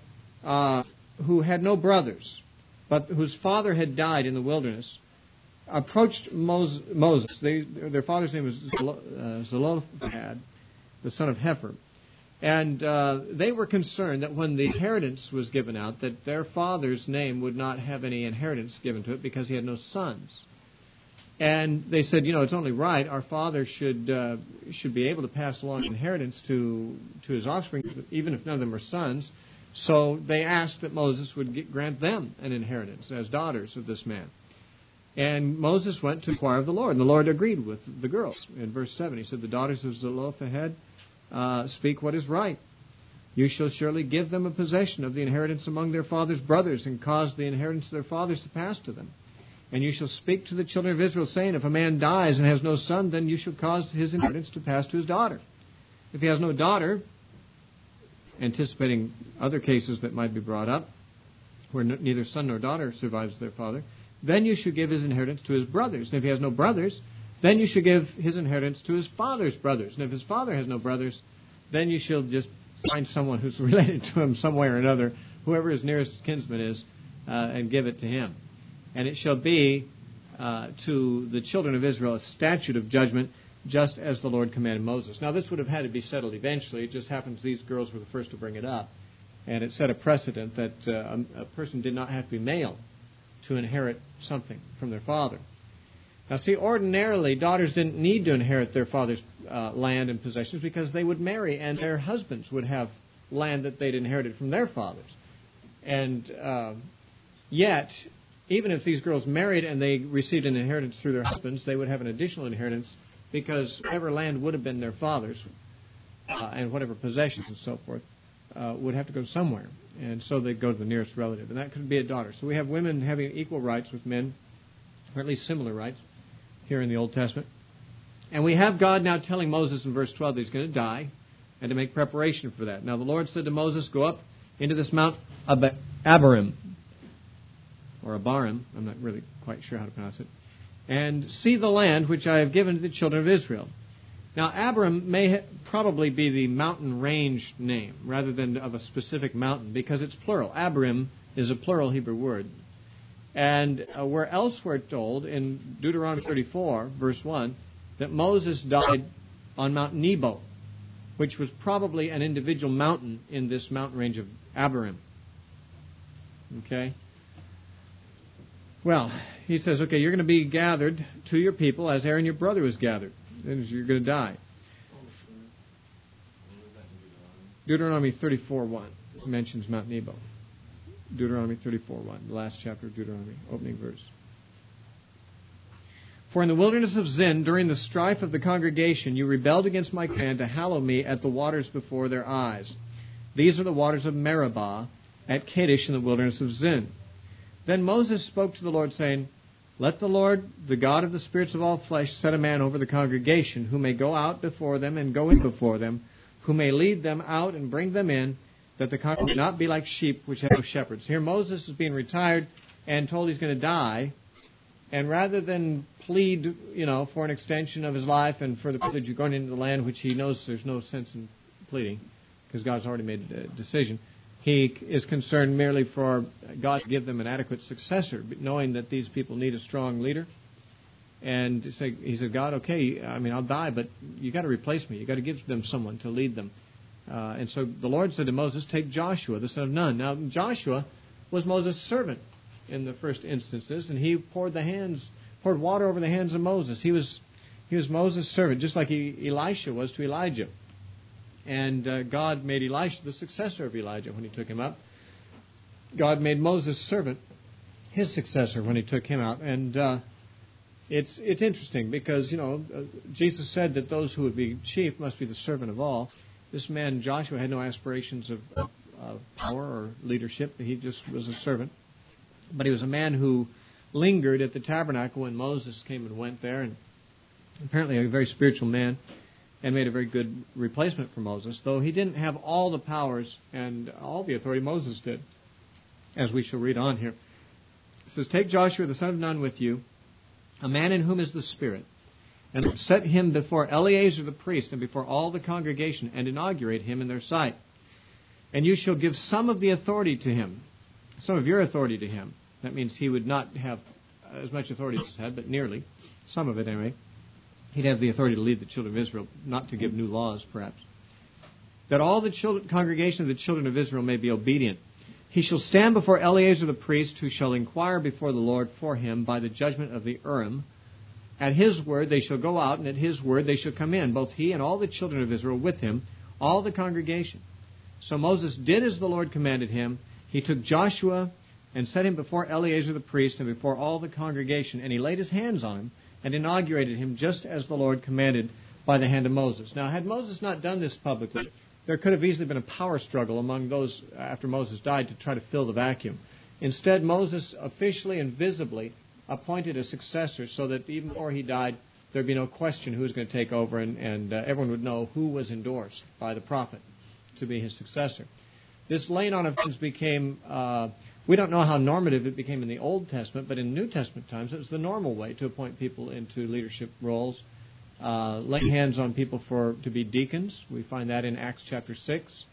who had no brothers, but whose father had died in the wilderness, approached Moses. Their father's name was Zelophehad, the son of Hepher. And they were concerned that when the inheritance was given out, that their father's name would not have any inheritance given to it because he had no sons. And they said, it's only right. Our father should be able to pass along inheritance to his offspring, even if none of them are sons. So they asked that Moses would grant them an inheritance as daughters of this man. And Moses went to inquire of the Lord, and the Lord agreed with the girls. In verse 7, he said, the daughters of Zelophehad speak what is right. You shall surely give them a possession of the inheritance among their father's brothers, and cause the inheritance of their fathers to pass to them. And you shall speak to the children of Israel, saying, if a man dies and has no son, then you shall cause his inheritance to pass to his daughter. If he has no daughter, anticipating other cases that might be brought up, where neither son nor daughter survives their father, then you should give his inheritance to his brothers. And if he has no brothers, then you should give his inheritance to his father's brothers. And if his father has no brothers, then you shall just find someone who's related to him some way or another, whoever his nearest kinsman is, and give it to him. And it shall be to the children of Israel a statute of judgment, just as the Lord commanded Moses. Now, this would have had to be settled eventually. It just happens these girls were the first to bring it up. And it set a precedent that a person did not have to be male to inherit something from their father. Now, see, ordinarily, daughters didn't need to inherit their father's land and possessions because they would marry and their husbands would have land that they'd inherited from their fathers. And yet, even if these girls married and they received an inheritance through their husbands, they would have an additional inheritance because whatever land would have been their father's and whatever possessions and so forth would have to go somewhere. And so they'd go to the nearest relative. And that could be a daughter. So we have women having equal rights with men, or at least similar rights, here in the Old Testament. And we have God now telling Moses in verse 12 that he's going to die and to make preparation for that. Now the Lord said to Moses, go up into this Mount Abarim, or Abarim, I'm not really quite sure how to pronounce it, and see the land which I have given to the children of Israel. Now Abarim may probably be the mountain range name rather than of a specific mountain because it's plural. Abarim is a plural Hebrew word. And we're elsewhere told in Deuteronomy 34, verse 1, that Moses died on Mount Nebo, which was probably an individual mountain in this mountain range of Abarim. Okay? Well, he says, okay, you're going to be gathered to your people as Aaron your brother was gathered. And you're going to die. Deuteronomy 34:1 mentions Mount Nebo. Deuteronomy 34:1, the last chapter of Deuteronomy, opening verse. For in the wilderness of Zin, during the strife of the congregation, you rebelled against my command to hallow me at the waters before their eyes. These are the waters of Meribah at Kadesh in the wilderness of Zin. Then Moses spoke to the Lord, saying, let the Lord, the God of the spirits of all flesh, set a man over the congregation, who may go out before them and go in before them, who may lead them out and bring them in, that the congregation may not be like sheep which have no shepherds. Here Moses is being retired and told he's going to die, and rather than plead, for an extension of his life and for the privilege of going into the land, which he knows there's no sense in pleading, because God's already made a decision, he is concerned merely for God to give them an adequate successor, knowing that these people need a strong leader. And he said, God, okay, I'll die, but you got to replace me. You got to give them someone to lead them. And so the Lord said to Moses, take Joshua, the son of Nun. Now, Joshua was Moses' servant in the first instances, and he poured water over the hands of Moses. He was Moses' servant, just like Elisha was to Elijah. And God made Elisha the successor of Elijah when he took him up. God made Moses' servant his successor when he took him out. And it's interesting because, Jesus said that those who would be chief must be the servant of all. This man, Joshua, had no aspirations of power or leadership. He just was a servant. But he was a man who lingered at the tabernacle when Moses came and went there, and apparently a very spiritual man, and made a very good replacement for Moses, though he didn't have all the powers and all the authority Moses did, as we shall read on here. It says, take Joshua the son of Nun with you, a man in whom is the Spirit, and set him before Eleazar the priest and before all the congregation, and inaugurate him in their sight. And you shall give some of the authority to him, some of your authority to him. That means he would not have as much authority as he had, but nearly, some of it anyway. He'd have the authority to lead the children of Israel, not to give new laws, perhaps. That all the congregation of the children of Israel may be obedient. He shall stand before Eleazar the priest, who shall inquire before the Lord for him by the judgment of the Urim. At his word they shall go out, and at his word they shall come in, both he and all the children of Israel with him, all the congregation. So Moses did as the Lord commanded him. He took Joshua and set him before Eleazar the priest and before all the congregation, and he laid his hands on him and inaugurated him just as the Lord commanded by the hand of Moses. Now, had Moses not done this publicly, there could have easily been a power struggle among those after Moses died to try to fill the vacuum. Instead, Moses officially and visibly appointed a successor so that even before he died, there would be no question who was going to take over, and everyone would know who was endorsed by the prophet to be his successor. This laying on of hands became, we don't know how normative it became in the Old Testament, but in New Testament times it was the normal way to appoint people into leadership roles. Laying hands on people to be deacons. We find that in Acts chapter 6.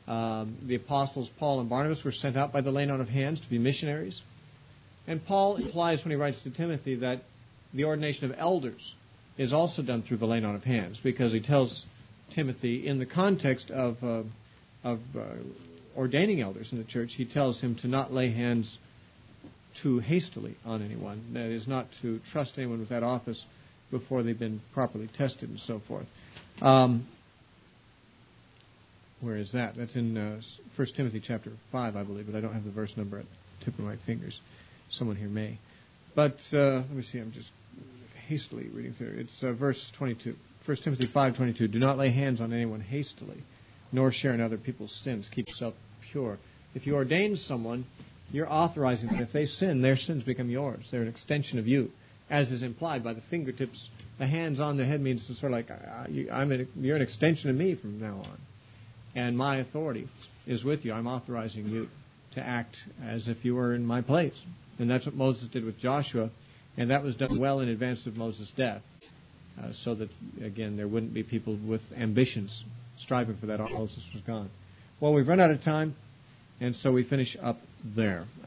The apostles Paul and Barnabas were sent out by the laying on of hands to be missionaries. And Paul implies when he writes to Timothy that the ordination of elders is also done through the laying on of hands, because he tells Timothy in the context of ordaining elders in the church, he tells him to not lay hands too hastily on anyone. That is, not to trust anyone with that office before they've been properly tested and so forth. Where is that? That's in 1 Timothy chapter 5, I believe, but I don't have the verse number at the tip of my fingers. Someone here may. But let me see, I'm just hastily reading through. It's verse 22. 1 Timothy 5:22. Do not lay hands on anyone hastily, nor share in other people's sins. Keep yourself pure. If you ordain someone, you're authorizing them. If they sin, their sins become yours. They're an extension of you, as is implied by the fingertips. The hands on their head means it's sort of like you're an extension of me from now on. And my authority is with you. I'm authorizing you to act as if you were in my place. And that's what Moses did with Joshua. And that was done well in advance of Moses' death. So that, again, there wouldn't be people with ambitions striving for that after Moses was gone. Well, we've run out of time, and so we finish up there.